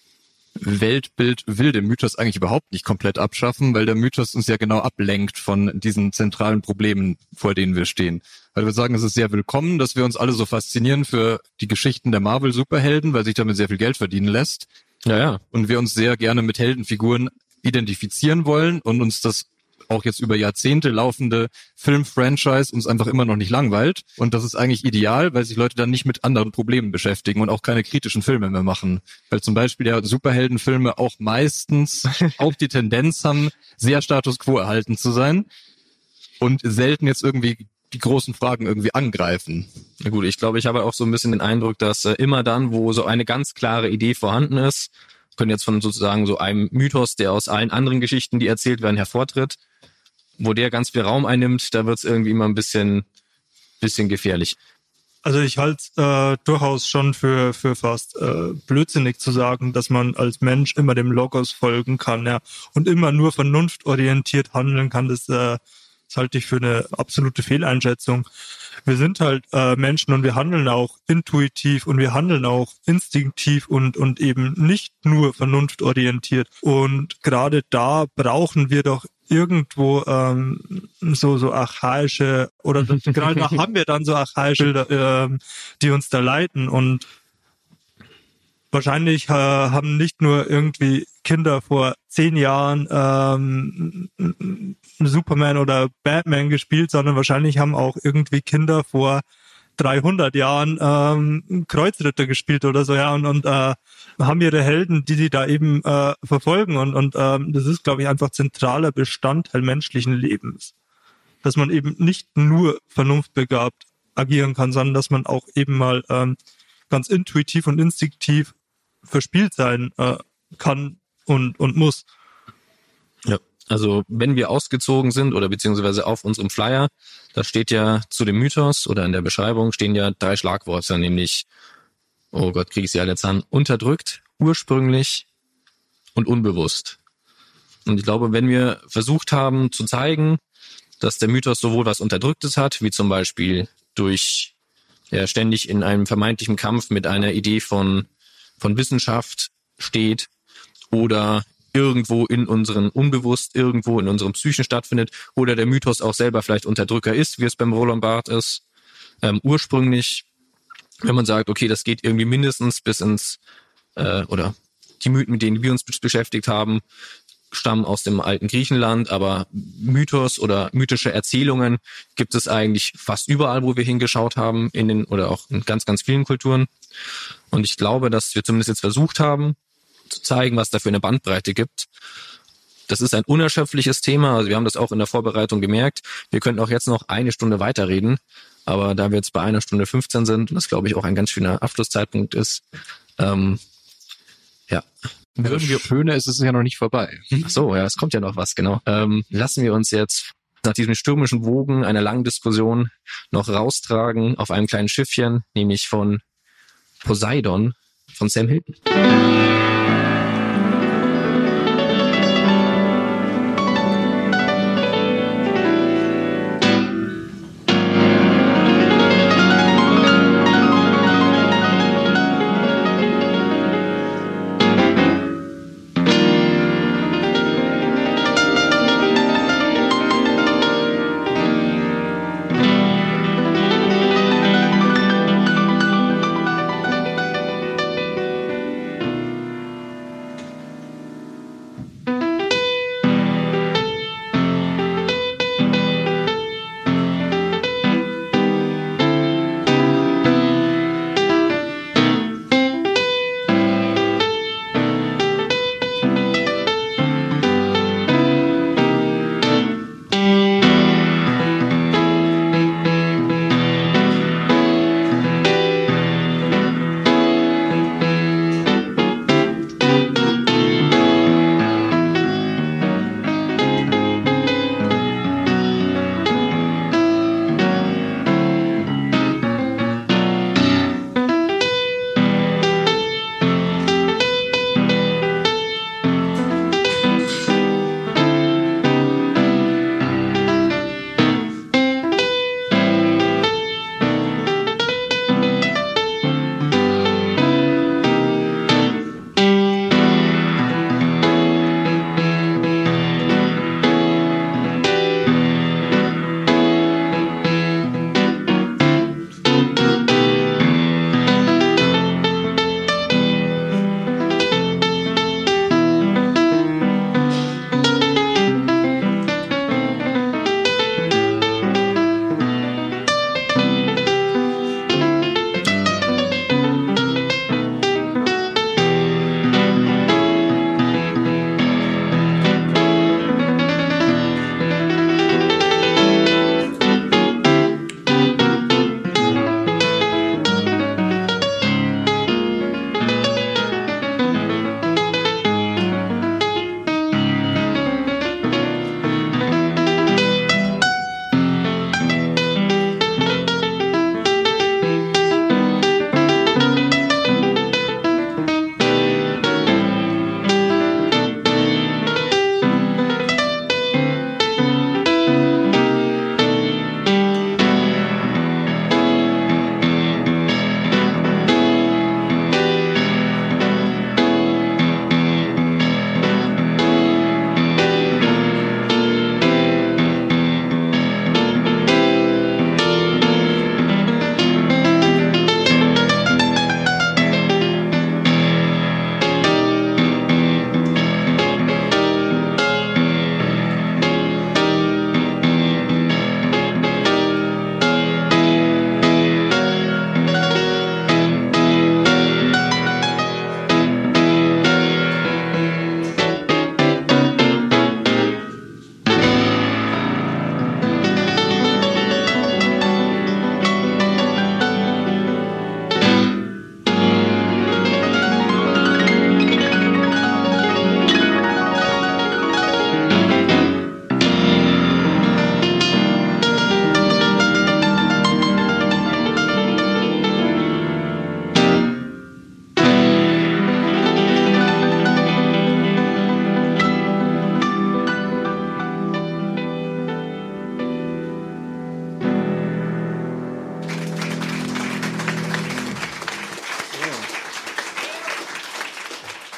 Weltbild will den Mythos eigentlich überhaupt nicht komplett abschaffen, weil der Mythos uns ja genau ablenkt von diesen zentralen Problemen, vor denen wir stehen. Weil wir sagen, es ist sehr willkommen, dass wir uns alle so faszinieren für die Geschichten der Marvel-Superhelden, weil sich damit sehr viel Geld verdienen lässt. Ja, ja. Und wir uns sehr gerne mit Heldenfiguren identifizieren wollen und uns das auch jetzt über Jahrzehnte laufende Film-Franchise uns einfach immer noch nicht langweilt. Und das ist eigentlich ideal, weil sich Leute dann nicht mit anderen Problemen beschäftigen und auch keine kritischen Filme mehr machen. Weil zum Beispiel ja Superheldenfilme auch meistens auch die Tendenz haben, sehr Status Quo erhalten zu sein und selten jetzt irgendwie die großen Fragen irgendwie angreifen. Na gut, ich glaube, ich habe auch so ein bisschen den Eindruck, dass äh, immer dann, wo so eine ganz klare Idee vorhanden ist, können jetzt von sozusagen so einem Mythos, der aus allen anderen Geschichten, die erzählt werden, hervortritt, wo der ganz viel Raum einnimmt, da wird es irgendwie immer ein bisschen, bisschen gefährlich. Also ich halte es äh, durchaus schon für für fast äh, blödsinnig zu sagen, dass man als Mensch immer dem Logos folgen kann, ja, und immer nur vernunftorientiert handeln kann. Das, äh, das halte ich für eine absolute Fehleinschätzung. Wir sind halt äh, Menschen und wir handeln auch intuitiv und wir handeln auch instinktiv und und eben nicht nur vernunftorientiert. Und gerade da brauchen wir doch irgendwo ähm, so so archaische oder gerade da haben wir dann so archaische Bilder, ähm, die uns da leiten. Und wahrscheinlich äh, haben nicht nur irgendwie Kinder vor zehn Jahren ähm, Superman oder Batman gespielt, sondern wahrscheinlich haben auch irgendwie Kinder vor dreihundert Jahren ähm, Kreuzritter gespielt oder so, ja, und, und äh, haben ihre Helden, die sie da eben äh, verfolgen und, und ähm, das ist, glaube ich, einfach zentraler Bestandteil menschlichen Lebens, dass man eben nicht nur vernunftbegabt agieren kann, sondern dass man auch eben mal ähm, ganz intuitiv und instinktiv verspielt sein äh, kann und, und muss. Ja, also wenn wir ausgezogen sind oder beziehungsweise auf unserem Flyer, da steht ja zu dem Mythos oder in der Beschreibung stehen ja drei Schlagworte, nämlich, oh Gott, kriege ich sie alle jetzt an, unterdrückt, ursprünglich und unbewusst. Und ich glaube, wenn wir versucht haben zu zeigen, dass der Mythos sowohl was Unterdrücktes hat, wie zum Beispiel durch ja, ständig in einem vermeintlichen Kampf mit einer Idee von, von Wissenschaft steht oder irgendwo in unseren Unbewusst, irgendwo in unserem Psychen stattfindet oder der Mythos auch selber vielleicht Unterdrücker ist, wie es beim Roland Barthes ist. Ähm, ursprünglich, wenn man sagt, okay, das geht irgendwie mindestens bis ins, äh, oder die Mythen, mit denen wir uns beschäftigt haben, stammen aus dem alten Griechenland, aber Mythos oder mythische Erzählungen gibt es eigentlich fast überall, wo wir hingeschaut haben, in den oder auch in ganz, ganz vielen Kulturen. Und ich glaube, dass wir zumindest jetzt versucht haben, zu zeigen, was da für eine Bandbreite gibt. Das ist ein unerschöpfliches Thema, also wir haben das auch in der Vorbereitung gemerkt. Wir könnten auch jetzt noch eine Stunde weiterreden, aber da wir jetzt bei einer Stunde fünfzehn sind und das, glaube ich, auch ein ganz schöner Abschlusszeitpunkt ist, ähm, ja. Ja, das Schöne ist, es ist ja noch nicht vorbei. Ach so, ja, es kommt ja noch was, genau. Ähm, lassen wir uns jetzt nach diesem stürmischen Wogen einer langen Diskussion noch raustragen auf einem kleinen Schiffchen, nämlich von Poseidon von Sam Hilton.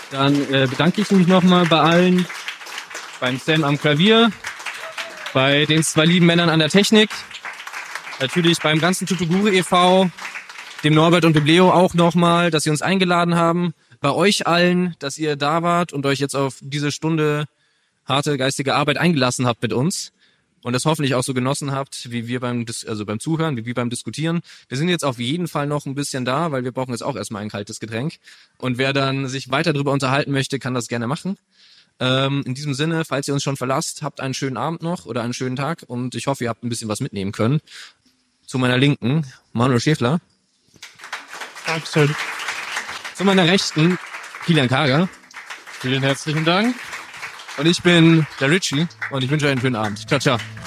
Dann äh, bedanke ich mich nochmal bei allen, beim Sam am Klavier, bei den zwei lieben Männern an der Technik, natürlich beim ganzen Tutugure e V, dem Norbert und dem Leo auch nochmal, dass sie uns eingeladen haben, bei euch allen, dass ihr da wart und euch jetzt auf diese Stunde harte geistige Arbeit eingelassen habt mit uns und das hoffentlich auch so genossen habt, wie wir beim Dis- also beim Zuhören, wie wir beim Diskutieren. Wir sind jetzt auf jeden Fall noch ein bisschen da, weil wir brauchen jetzt auch erstmal ein kaltes Getränk. Und wer dann sich weiter darüber unterhalten möchte, kann das gerne machen. Ähm, in diesem Sinne, falls ihr uns schon verlasst, habt einen schönen Abend noch oder einen schönen Tag und ich hoffe, ihr habt ein bisschen was mitnehmen können. Zu meiner Linken, Manuel Schäfler. Dankeschön. Zu meiner Rechten, Kilian Kager. Vielen herzlichen Dank. Und ich bin der Richie und ich wünsche euch einen schönen Abend. Ciao, ciao.